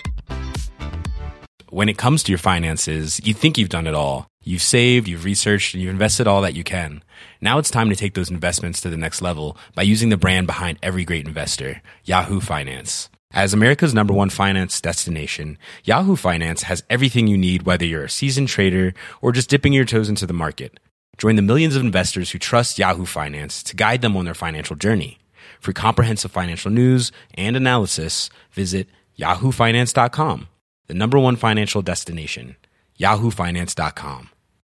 When it comes to your finances, you think you've done it all. You've saved, you've researched, and you've invested all that you can. Now it's time to take those investments to the next level by using the brand behind every great investor, Yahoo Finance. As America's #1 finance destination, Yahoo Finance has everything you need, whether you're a seasoned trader or just dipping your toes into the market. Join the millions of investors who trust Yahoo Finance to guide them on their financial journey. For comprehensive financial news and analysis, visit yahoofinance.com, the #1 financial destination, yahoofinance.com.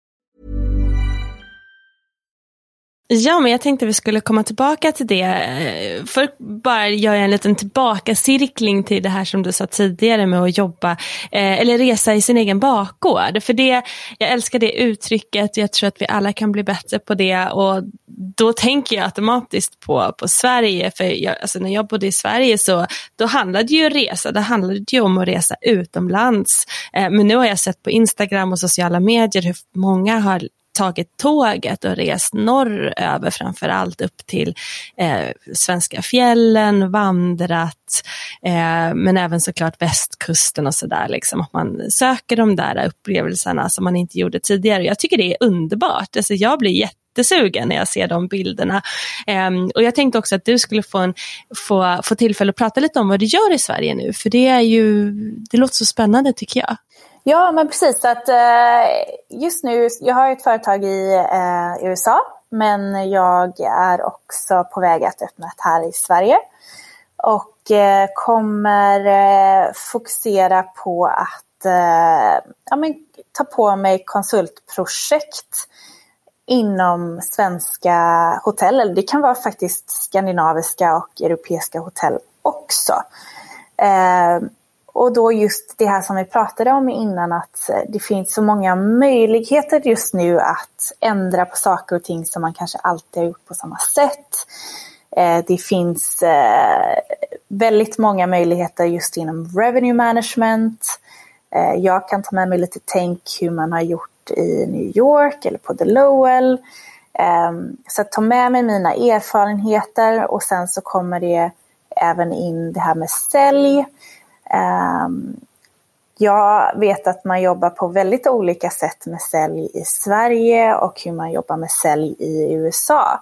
Ja, men jag tänkte vi skulle komma tillbaka till det. För bara göra en liten tillbakacirkling till det här som du sa tidigare med att jobba eller resa i sin egen bakgård. För det, jag älskar det uttrycket. Jag tror att vi alla kan bli bättre på det. Och då tänker jag automatiskt på Sverige. För när jag bodde i Sverige så då handlade ju resa. Det handlade ju om att resa utomlands. Men nu har jag sett på Instagram och sociala medier hur många har tagit tåget och rest norröver, framförallt upp till svenska fjällen, vandrat, men även såklart västkusten och sådär. Liksom, att man söker de där upplevelserna som man inte gjorde tidigare. Jag tycker det är underbart. Alltså, jag blir jättesugen när jag ser de bilderna. Och jag tänkte också att du skulle få tillfälle att prata lite om vad du gör i Sverige nu. För det låter så spännande tycker jag. Ja, men precis. Att, just nu, jag har ett företag i USA, men jag är också på väg att öppna ett här i Sverige. Och kommer fokusera på att ta på mig konsultprojekt inom svenska hotell. Eller det kan vara faktiskt skandinaviska och europeiska hotell också. Och då just det här som vi pratade om innan, att det finns så många möjligheter just nu att ändra på saker och ting som man kanske alltid har gjort på samma sätt. Det finns väldigt många möjligheter just inom revenue management. Jag kan ta med mig lite tänk hur man har gjort i New York eller på The Lowell. Så att ta med mig mina erfarenheter, och sen så kommer det även in det här med sälj. Jag vet att man jobbar på väldigt olika sätt med sälj i Sverige och hur man jobbar med sälj i USA.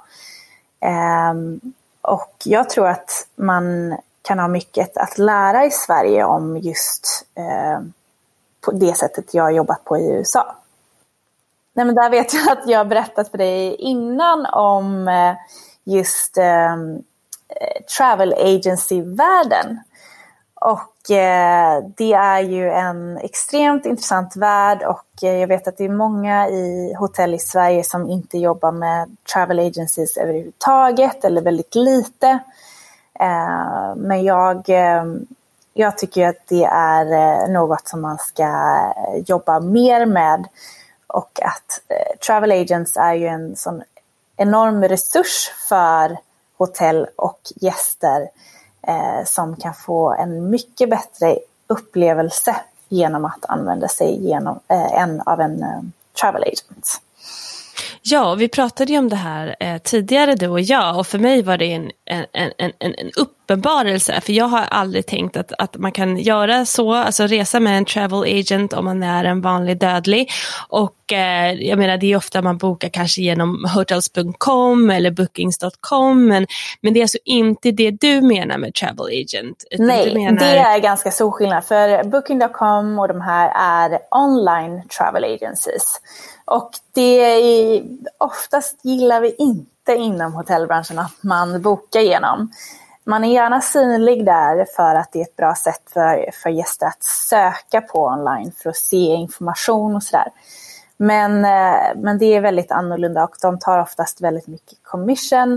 Och jag tror att man kan ha mycket att lära i Sverige om just på det sättet jag har jobbat på i USA. Nej, men där vet jag att jag har berättat för dig innan om just travel agency-världen. Och det är ju en extremt intressant värld, och jag vet att det är många i hotell i Sverige som inte jobbar med travel agencies överhuvudtaget eller väldigt lite. Men jag tycker att det är något som man ska jobba mer med, och att travel agents är ju en sån enorm resurs för hotell och gäster som kan få en mycket bättre upplevelse genom att använda sig av en travel agent. Ja, vi pratade ju om det här tidigare du och jag, och för mig var det en uppenbarelse, för jag har aldrig tänkt att man kan göra så, alltså resa med en travel agent om man är en vanlig dödlig. Och jag menar, det är ofta man bokar kanske genom hotels.com eller bookings.com, men det är alltså inte det du menar med travel agent. Nej, det är ganska stor skillnad, för booking.com och de här är online travel agencies. Och det är oftast gillar vi inte inom hotellbranschen att man bokar genom. Man är gärna synlig där för att det är ett bra sätt för gäster att söka på online för att se information och sådär. Men det är väldigt annorlunda, och de tar oftast väldigt mycket commission.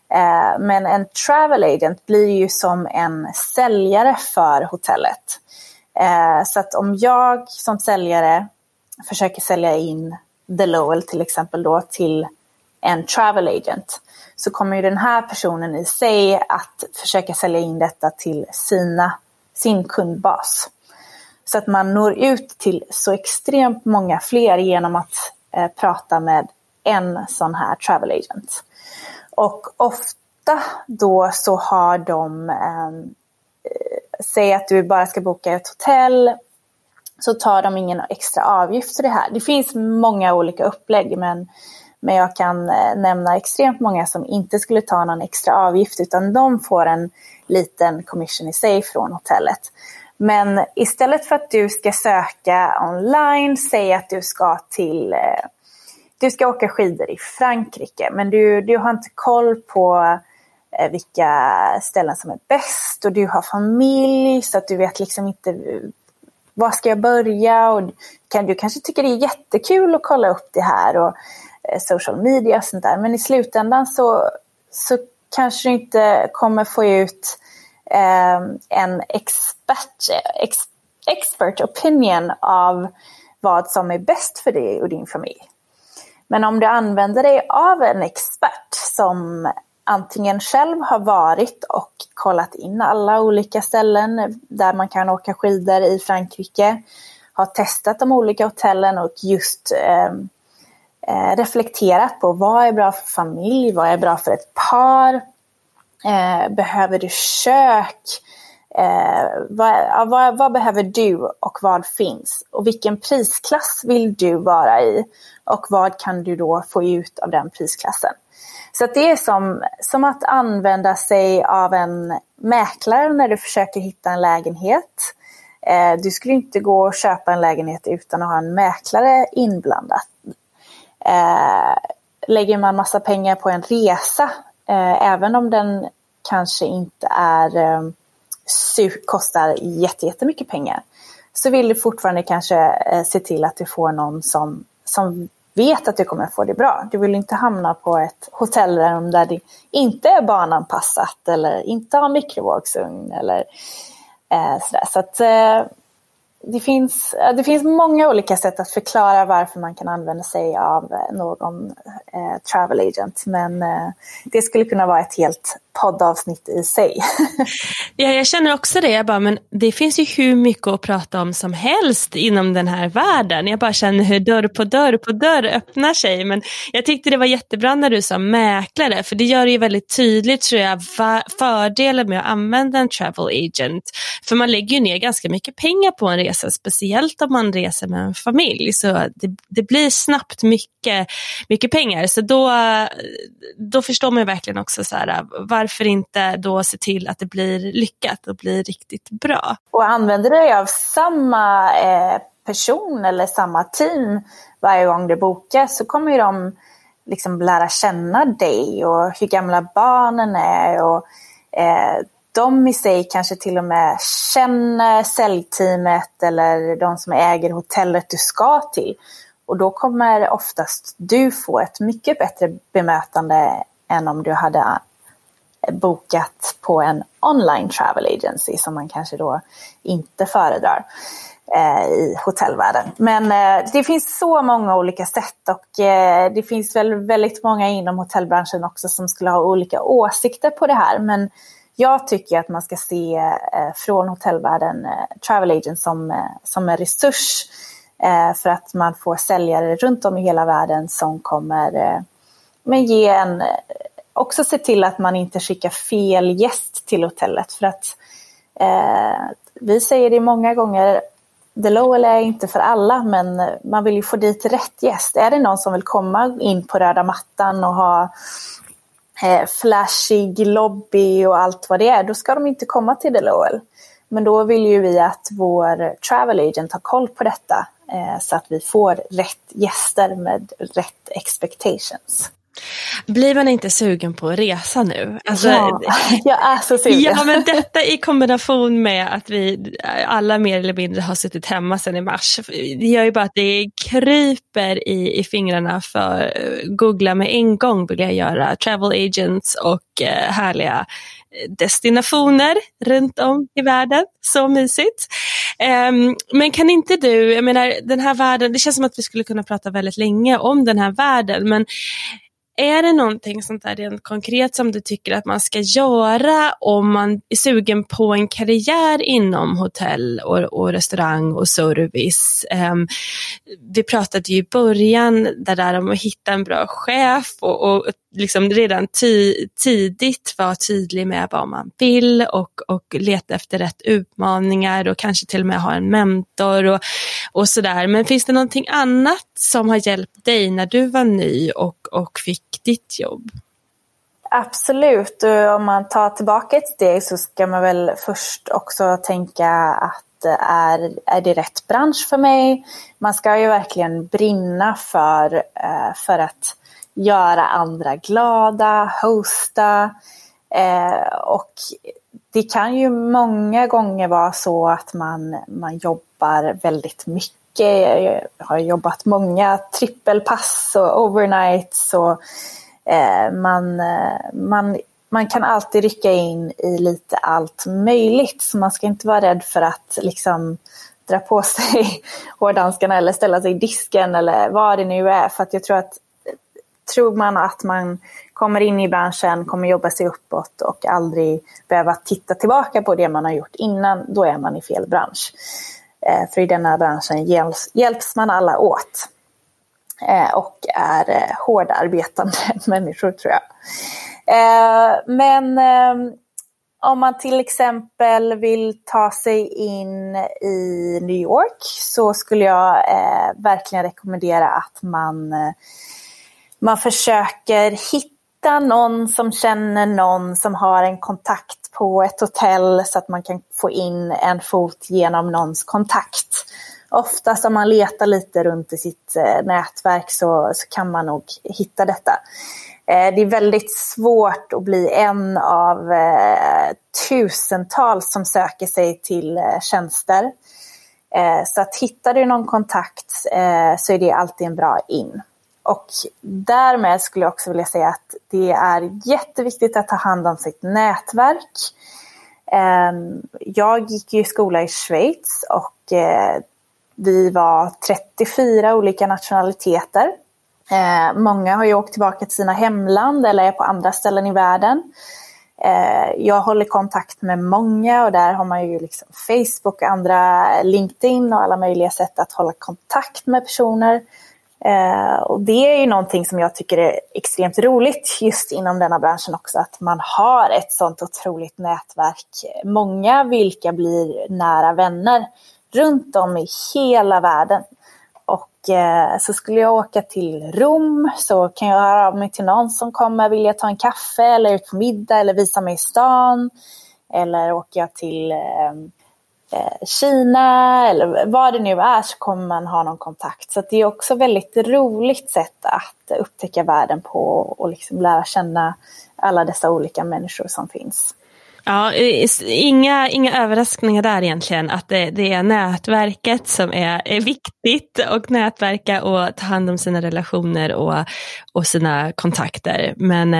Men en travel agent blir ju som en säljare för hotellet. Så att om jag som säljare försöker sälja in The Lowell till exempel då till en travel agent, så kommer ju den här personen i sig att försöka sälja in detta till sin kundbas. Så att man når ut till så extremt många fler genom att prata med en sån här travel agent. Och ofta då så har de, säg att du bara ska boka ett hotell, så tar de ingen extra avgift för det här. Det finns många olika upplägg, men jag kan nämna extremt många som inte skulle ta någon extra avgift, utan de får en liten commission i sig från hotellet. Men istället för att du ska söka online, säg att du ska åka skidor i Frankrike, men du har inte koll på vilka ställen som är bäst, och du har familj så att du vet liksom inte var ska jag börja, och du kanske tycker det är jättekul att kolla upp det här och social media och sånt där, men i slutändan så kanske du inte kommer få ut en expert opinion av vad som är bäst för dig och din familj. Men om du använder dig av en expert som antingen själv har varit och kollat in alla olika ställen där man kan åka skidor i Frankrike, har testat de olika hotellen och just reflekterat på vad är bra för familj, vad är bra för ett par, behöver du kök, vad behöver du och vad finns, och vilken prisklass vill du vara i och vad kan du då få ut av den prisklassen. Så att det är som att använda sig av en mäklare när du försöker hitta en lägenhet. Du skulle inte gå och köpa en lägenhet utan att ha en mäklare inblandad. Lägger man massa pengar på en resa, även om den kanske inte kostar jättemycket pengar, så vill du fortfarande kanske se till att du får någon som vet att du kommer få det bra. Du vill inte hamna på ett hotellrum där det inte är barnanpassat eller inte har mikrovågsugn eller sådär. Så att det finns många olika sätt att förklara varför man kan använda sig av någon travel agent. Men det skulle kunna vara ett helt poddavsnitt i sig. Ja, jag känner också det. Men det finns ju hur mycket att prata om som helst inom den här världen. Jag bara känner hur dörr på dörr öppnar sig. Men jag tyckte det var jättebra när du sa mäklare. För det gör det ju väldigt tydligt, tror jag, fördelen med att använda en travel agent. För man lägger ju ner ganska mycket pengar på en resa, speciellt om man reser med en familj. Så det blir snabbt mycket pengar. Så då förstår man ju verkligen också så här, varför inte då se till att det blir lyckat och blir riktigt bra. Och använder du dig av samma person eller samma team varje gång du bokar, så kommer ju de liksom lära känna dig och hur gamla barnen är, och de i sig kanske till och med känner säljteamet eller de som äger hotellet du ska till. Och då kommer oftast du få ett mycket bättre bemötande än om du hade bokat på en online travel agency som man kanske då inte föredrar i hotellvärlden. Men det finns så många olika sätt, och det finns väl väldigt många inom hotellbranschen också som skulle ha olika åsikter på det här. Men jag tycker att man ska se från hotellvärlden travel agent som en resurs, för att man får säljare runt om i hela världen som kommer ge också se till att man inte skickar fel gäst till hotellet. För att vi säger det många gånger, The Lowell är inte för alla, men man vill ju få dit rätt gäst. Är det någon som vill komma in på röda mattan och ha flashig lobby och allt vad det är, då ska de inte komma till The Lowell. Men då vill ju vi att vår travel agent har koll på detta, så att vi får rätt gäster med rätt expectations. Blir man inte sugen på att resa nu? Alltså, ja, jag är så sugen. Ja, men detta i kombination med att vi alla mer eller mindre har suttit hemma sedan i mars. Det gör ju bara att det kryper i fingrarna för googla med en gång vill jag göra. Travel agents och härliga destinationer runt om i världen. Så mysigt. Men kan inte du, jag menar den här världen, det känns som att vi skulle kunna prata väldigt länge om den här världen, men är det någonting sånt där rent konkret som du tycker att man ska göra om man är sugen på en karriär inom hotell och restaurang och service? Vi pratade ju i början där om att hitta en bra chef och liksom redan tidigt vara tydlig med vad man vill och leta efter rätt utmaningar och kanske till och med ha en mentor och sådär. Men finns det någonting annat som har hjälpt dig när du var ny och fick ditt jobb? Absolut, och om man tar tillbaka ett steg så ska man väl först också tänka att är det rätt bransch för mig? Man ska ju verkligen brinna för att göra andra glada, hosta och det kan ju många gånger vara så att man jobbar väldigt mycket. Jag har jobbat många trippelpass och overnights och man kan alltid rycka in i lite allt möjligt, så man ska inte vara rädd för att liksom dra på sig hårdanskarna eller ställa sig i disken eller vad det nu är, för att jag tror man att man kommer in i branschen, kommer jobba sig uppåt och aldrig behöva titta tillbaka på det man har gjort innan, då är man i fel bransch. För i denna branschen hjälps man alla åt och är hårdarbetande människor, tror jag. Men om man till exempel vill ta sig in i New York så skulle jag verkligen rekommendera att man försöker hitta någon som känner någon som har en kontakt på ett hotell så att man kan få in en fot genom någons kontakt. Oftast om man letar lite runt i sitt nätverk så kan man nog hitta detta. Det är väldigt svårt att bli en av tusentals som söker sig till tjänster. Så att hittar du någon kontakt så är det alltid en bra in. Och därmed skulle jag också vilja säga att det är jätteviktigt att ta hand om sitt nätverk. Jag gick ju i skola i Schweiz och vi var 34 olika nationaliteter. Många har ju åkt tillbaka till sina hemland eller är på andra ställen i världen. Jag håller kontakt med många och där har man ju liksom Facebook och andra LinkedIn och alla möjliga sätt att hålla kontakt med personer. Och det är ju någonting som jag tycker är extremt roligt just inom denna branschen också, att man har ett sånt otroligt nätverk. Många vilka blir nära vänner runt om i hela världen. Och så skulle jag åka till Rom så kan jag höra av mig till någon som kommer vilja ta en kaffe eller ut på middag eller visa mig i stan. Eller åker jag till Kina eller vad det nu är så kommer man ha någon kontakt. Så det är också ett väldigt roligt sätt att upptäcka världen på och liksom lära känna alla dessa olika människor som finns. Ja, inga överraskningar där egentligen, att det är nätverket som är viktigt, och nätverka och ta hand om sina relationer och sina kontakter. Men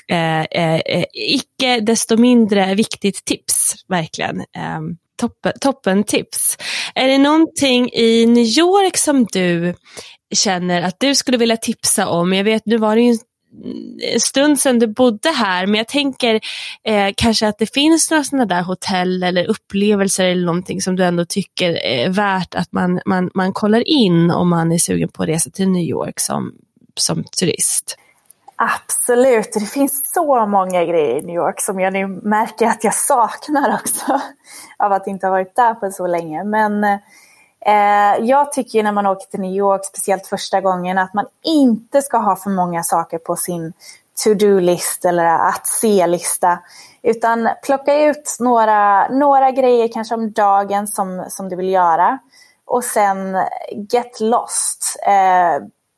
icke desto mindre viktigt tips, verkligen. Toppen tips. Är det någonting i New York som du känner att du skulle vilja tipsa om? Jag vet, nu var det ju en stund sedan du bodde här, men jag tänker kanske att det finns några sådana där hotell eller upplevelser eller någonting som du ändå tycker är värt att man kollar in om man är sugen på att resa till New York som turist. Absolut, det finns så många grejer i New York som jag nu märker att jag saknar också av att inte ha varit där på så länge. Men jag tycker när man åker till New York, speciellt första gången, att man inte ska ha för många saker på sin to-do-list eller att se-lista. Utan plocka ut några grejer kanske om dagen som du vill göra. Och sen get lost.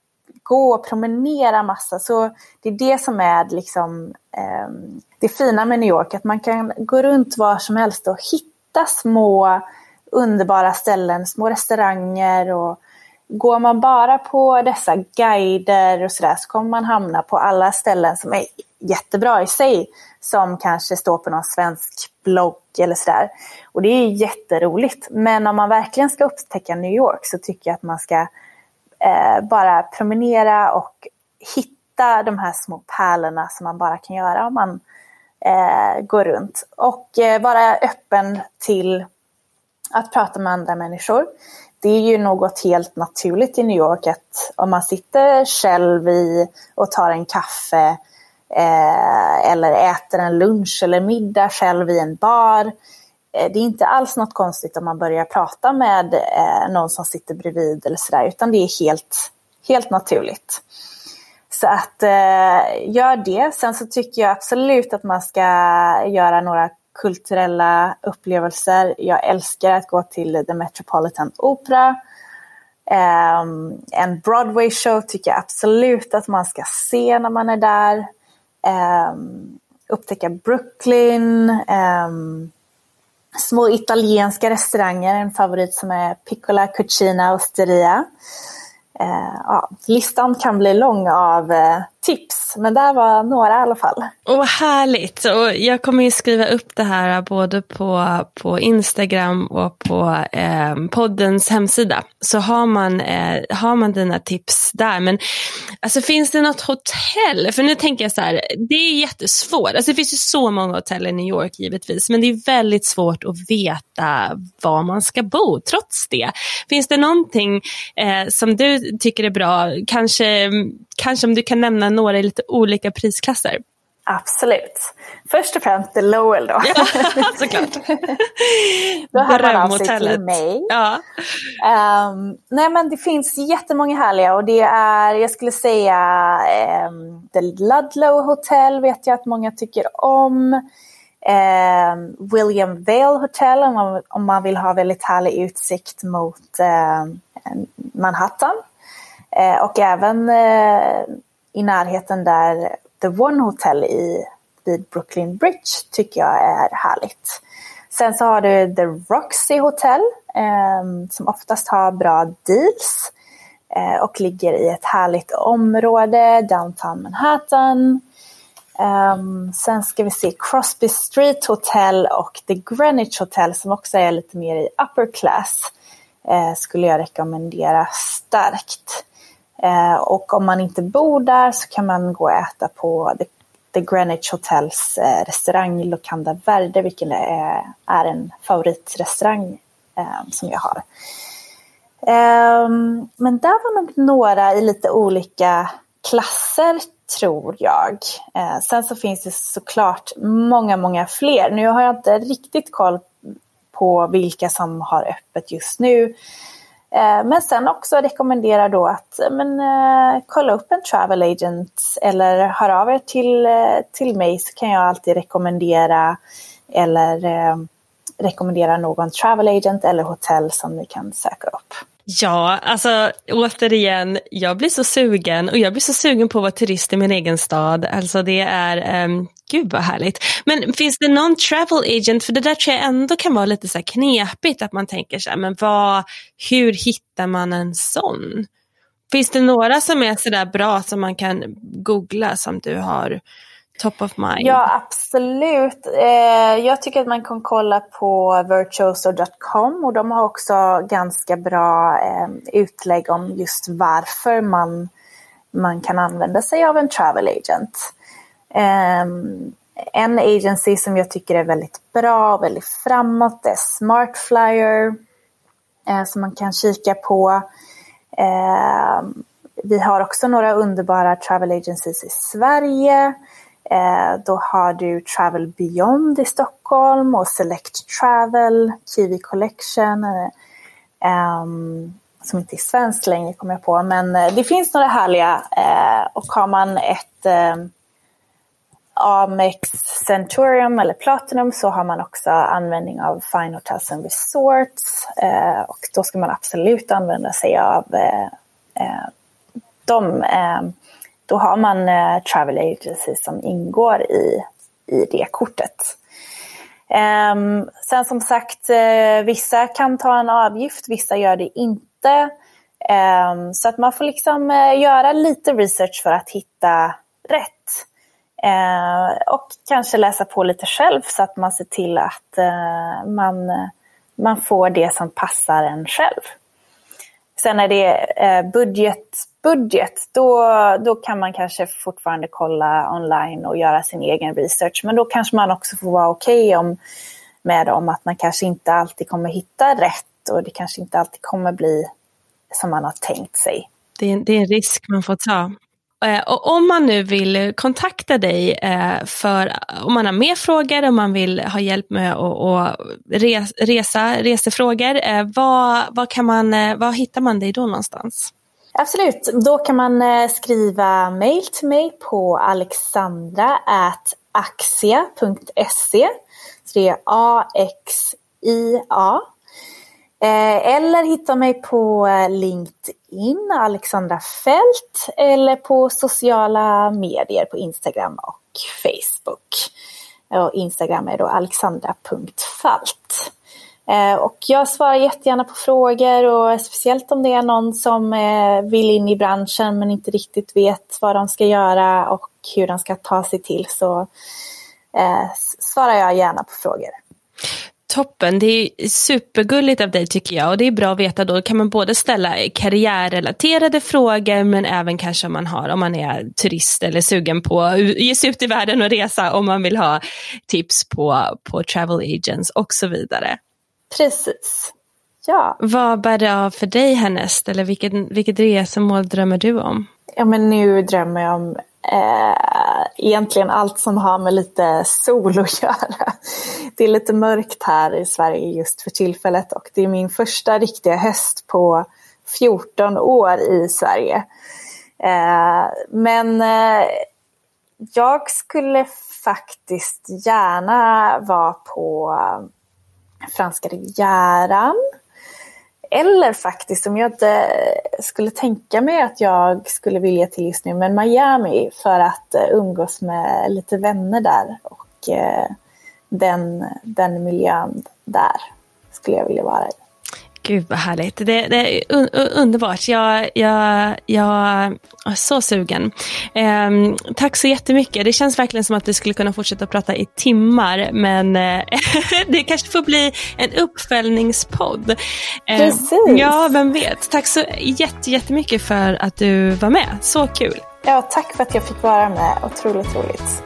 gå och promenera massa. Så det är det som är liksom, det fina med New York. Att man kan gå runt var som helst och hitta små underbara ställen, små restauranger. Och går man bara på dessa guider och sådär, så kommer man hamna på alla ställen som är jättebra i sig. Som kanske står på någon svensk blogg eller sådär. Och det är jätteroligt. Men om man verkligen ska upptäcka New York, så tycker jag att man ska bara promenera och hitta de här små pärlorna som man bara kan göra om man går runt. Och vara öppen till att prata med andra människor. Det är ju något helt naturligt i New York att om man sitter själv och tar en kaffe eller äter en lunch eller middag själv i en bar. Det är inte alls något konstigt om man börjar prata med någon som sitter bredvid eller sådär, utan det är helt naturligt. Så att gör det. Sen så tycker jag absolut att man ska göra några kulturella upplevelser. Jag älskar att gå till The Metropolitan Opera. En Broadway show tycker jag absolut att man ska se när man är där. Upptäcka Brooklyn. Små italienska restauranger. En favorit som är Piccola Cucina Osteria. Listan kan bli lång av tips, men där var några i alla fall. Åh, härligt! Och jag kommer ju skriva upp det här både på Instagram och på poddens hemsida. Så har man dina tips där. Men alltså, finns det något hotell? För nu tänker jag så här, det är jättesvårt. Alltså, det finns ju så många hotell i New York givetvis, men det är väldigt svårt att veta var man ska bo trots det. Finns det någonting som du tycker är bra? Kanske om du kan nämna några i lite olika prisklasser. Absolut. Först och främst The Lowell då. Ja, såklart. Då har man alltså till mig. Ja. Nej, men det finns jättemånga härliga, och det är, jag skulle säga The Ludlow Hotel vet jag att många tycker om. William Vale Hotel om man vill ha väldigt härlig utsikt mot Manhattan. Och även i närheten där The One Hotel vid Brooklyn Bridge tycker jag är härligt. Sen så har du The Roxy Hotel som oftast har bra deals och ligger i ett härligt område, downtown Manhattan. Sen ska vi se Crosby Street Hotel och The Greenwich Hotel som också är lite mer i upper class. Skulle jag rekommendera starkt. Och om man inte bor där så kan man gå och äta på The Greenwich Hotels restaurang Locanda Verde, vilken är en favoritrestaurang som jag har. Men där var nog några i lite olika klasser, tror jag. Sen så finns det såklart många fler. Nu har jag inte riktigt koll på vilka som har öppet just nu. Men sen också rekommenderar då att kolla upp en travel agent eller hör av er till mig, så kan jag alltid rekommendera någon travel agent eller hotell som ni kan söka upp. Ja, alltså återigen, jag blir så sugen, och jag blir så sugen på att vara turist i min egen stad. Alltså det är, gud vad härligt. Men finns det någon travel agent, för det där tror jag ändå kan vara lite så här knepigt, att man tänker så här, men hur hittar man en sån? Finns det några som är så där bra som man kan googla, som du har top of mind? Ja, absolut. Jag tycker att man kan kolla på virtuoso.com, och de har också ganska bra utlägg om just varför man kan använda sig av en travel agent. En agency som jag tycker är väldigt bra, väldigt framåt, är Smart Flyer, som man kan kika på. Vi har också några underbara travel agencies i Sverige. Då har du Travel Beyond i Stockholm och Select Travel, Kiwi Collection, som inte är svenskt längre kommer jag på. Men det finns några härliga, och har man ett Amex Centurion eller Platinum så har man också användning av Fine Hotels and Resorts, och då ska man absolut använda sig av dessutom då har man travel agency som ingår i det kortet. Sen som sagt, vissa kan ta en avgift, vissa gör det inte. Så att man får liksom göra lite research för att hitta rätt. Och kanske läsa på lite själv så att man ser till att man får det som passar en själv. Sen när det är budget då kan man kanske fortfarande kolla online och göra sin egen research. Men då kanske man också får vara okej med att man kanske inte alltid kommer hitta rätt och det kanske inte alltid kommer bli som man har tänkt sig. Det är en risk man får ta. Och om man nu vill kontakta dig om man har mer frågor, om man vill ha hjälp med att resefrågor, var hittar man dig då någonstans? Absolut, då kan man skriva mejl till mig på alexandra@axia.se. Så det är AXIA. Eller hitta mig på LinkedIn, Alexandra Fält, eller på sociala medier på Instagram och Facebook. Och Instagram är då alexandra.falt. Och jag svarar jättegärna på frågor, och speciellt om det är någon som vill in i branschen men inte riktigt vet vad de ska göra och hur de ska ta sig till, så svarar jag gärna på frågor. Toppen, det är supergulligt av dig tycker jag, och det är bra att veta. Då kan man både ställa karriärrelaterade frågor, men även kanske om man är turist eller sugen på att ge sig ut i världen och resa, om man vill ha tips på travel agents och så vidare. Precis, ja. Vad bär det av för dig härnäst, eller vilket resemål drömmer du om? Ja, men nu drömmer jag om egentligen allt som har med lite sol att göra. Det är lite mörkt här i Sverige just för tillfället, och det är min första riktiga höst på 14 år i Sverige. Men jag skulle faktiskt gärna vara på franska Rivieran. Eller faktiskt, om jag inte skulle tänka mig att jag skulle vilja till just nu, men Miami, för att umgås med lite vänner där, och den miljön där skulle jag vilja vara i. Gud vad härligt, det är underbart. Jag är så sugen. Tack så jättemycket. Det känns verkligen som att vi skulle kunna fortsätta prata i timmar, men det kanske får bli en uppföljningspodd. Precis. Ja, vem vet. Tack så jättemycket för att du var med. Så kul. Ja, tack för att jag fick vara med. Otroligt roligt.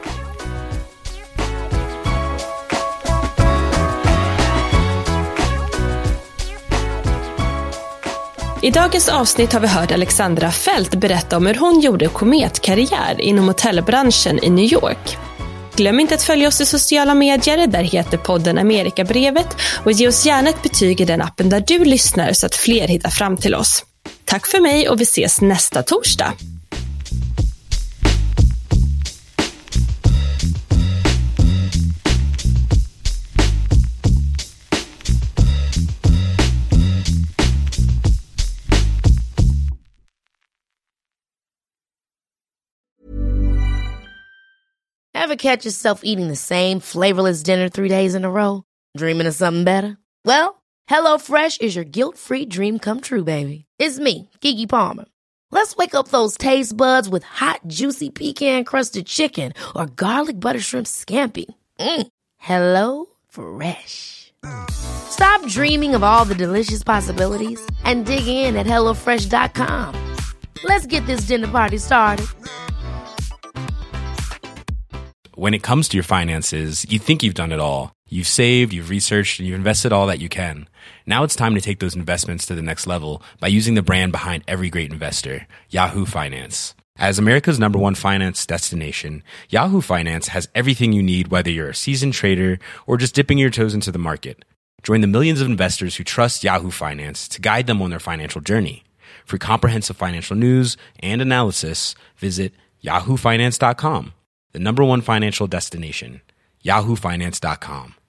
I dagens avsnitt har vi hört Alexandra Fält berätta om hur hon gjorde kometkarriär inom hotellbranschen i New York. Glöm inte att följa oss i sociala medier, där heter podden Amerikabrevet, och ge oss gärna ett betyg i den appen där du lyssnar så att fler hittar fram till oss. Tack för mig, och vi ses nästa torsdag. Ever catch yourself eating the same flavorless dinner 3 days in a row? Dreaming of something better? Well, HelloFresh is your guilt-free dream come true, baby. It's me, Keke Palmer. Let's wake up those taste buds with hot, juicy pecan-crusted chicken or garlic butter shrimp scampi. Hello Fresh. Stop dreaming of all the delicious possibilities and dig in at HelloFresh.com. Let's get this dinner party started. When it comes to your finances, you think you've done it all. You've saved, you've researched, and you've invested all that you can. Now it's time to take those investments to the next level by using the brand behind every great investor, Yahoo Finance. As America's #1 finance destination, Yahoo Finance has everything you need, whether you're a seasoned trader or just dipping your toes into the market. Join the millions of investors who trust Yahoo Finance to guide them on their financial journey. For comprehensive financial news and analysis, visit yahoofinance.com. The #1 financial destination, yahoofinance.com.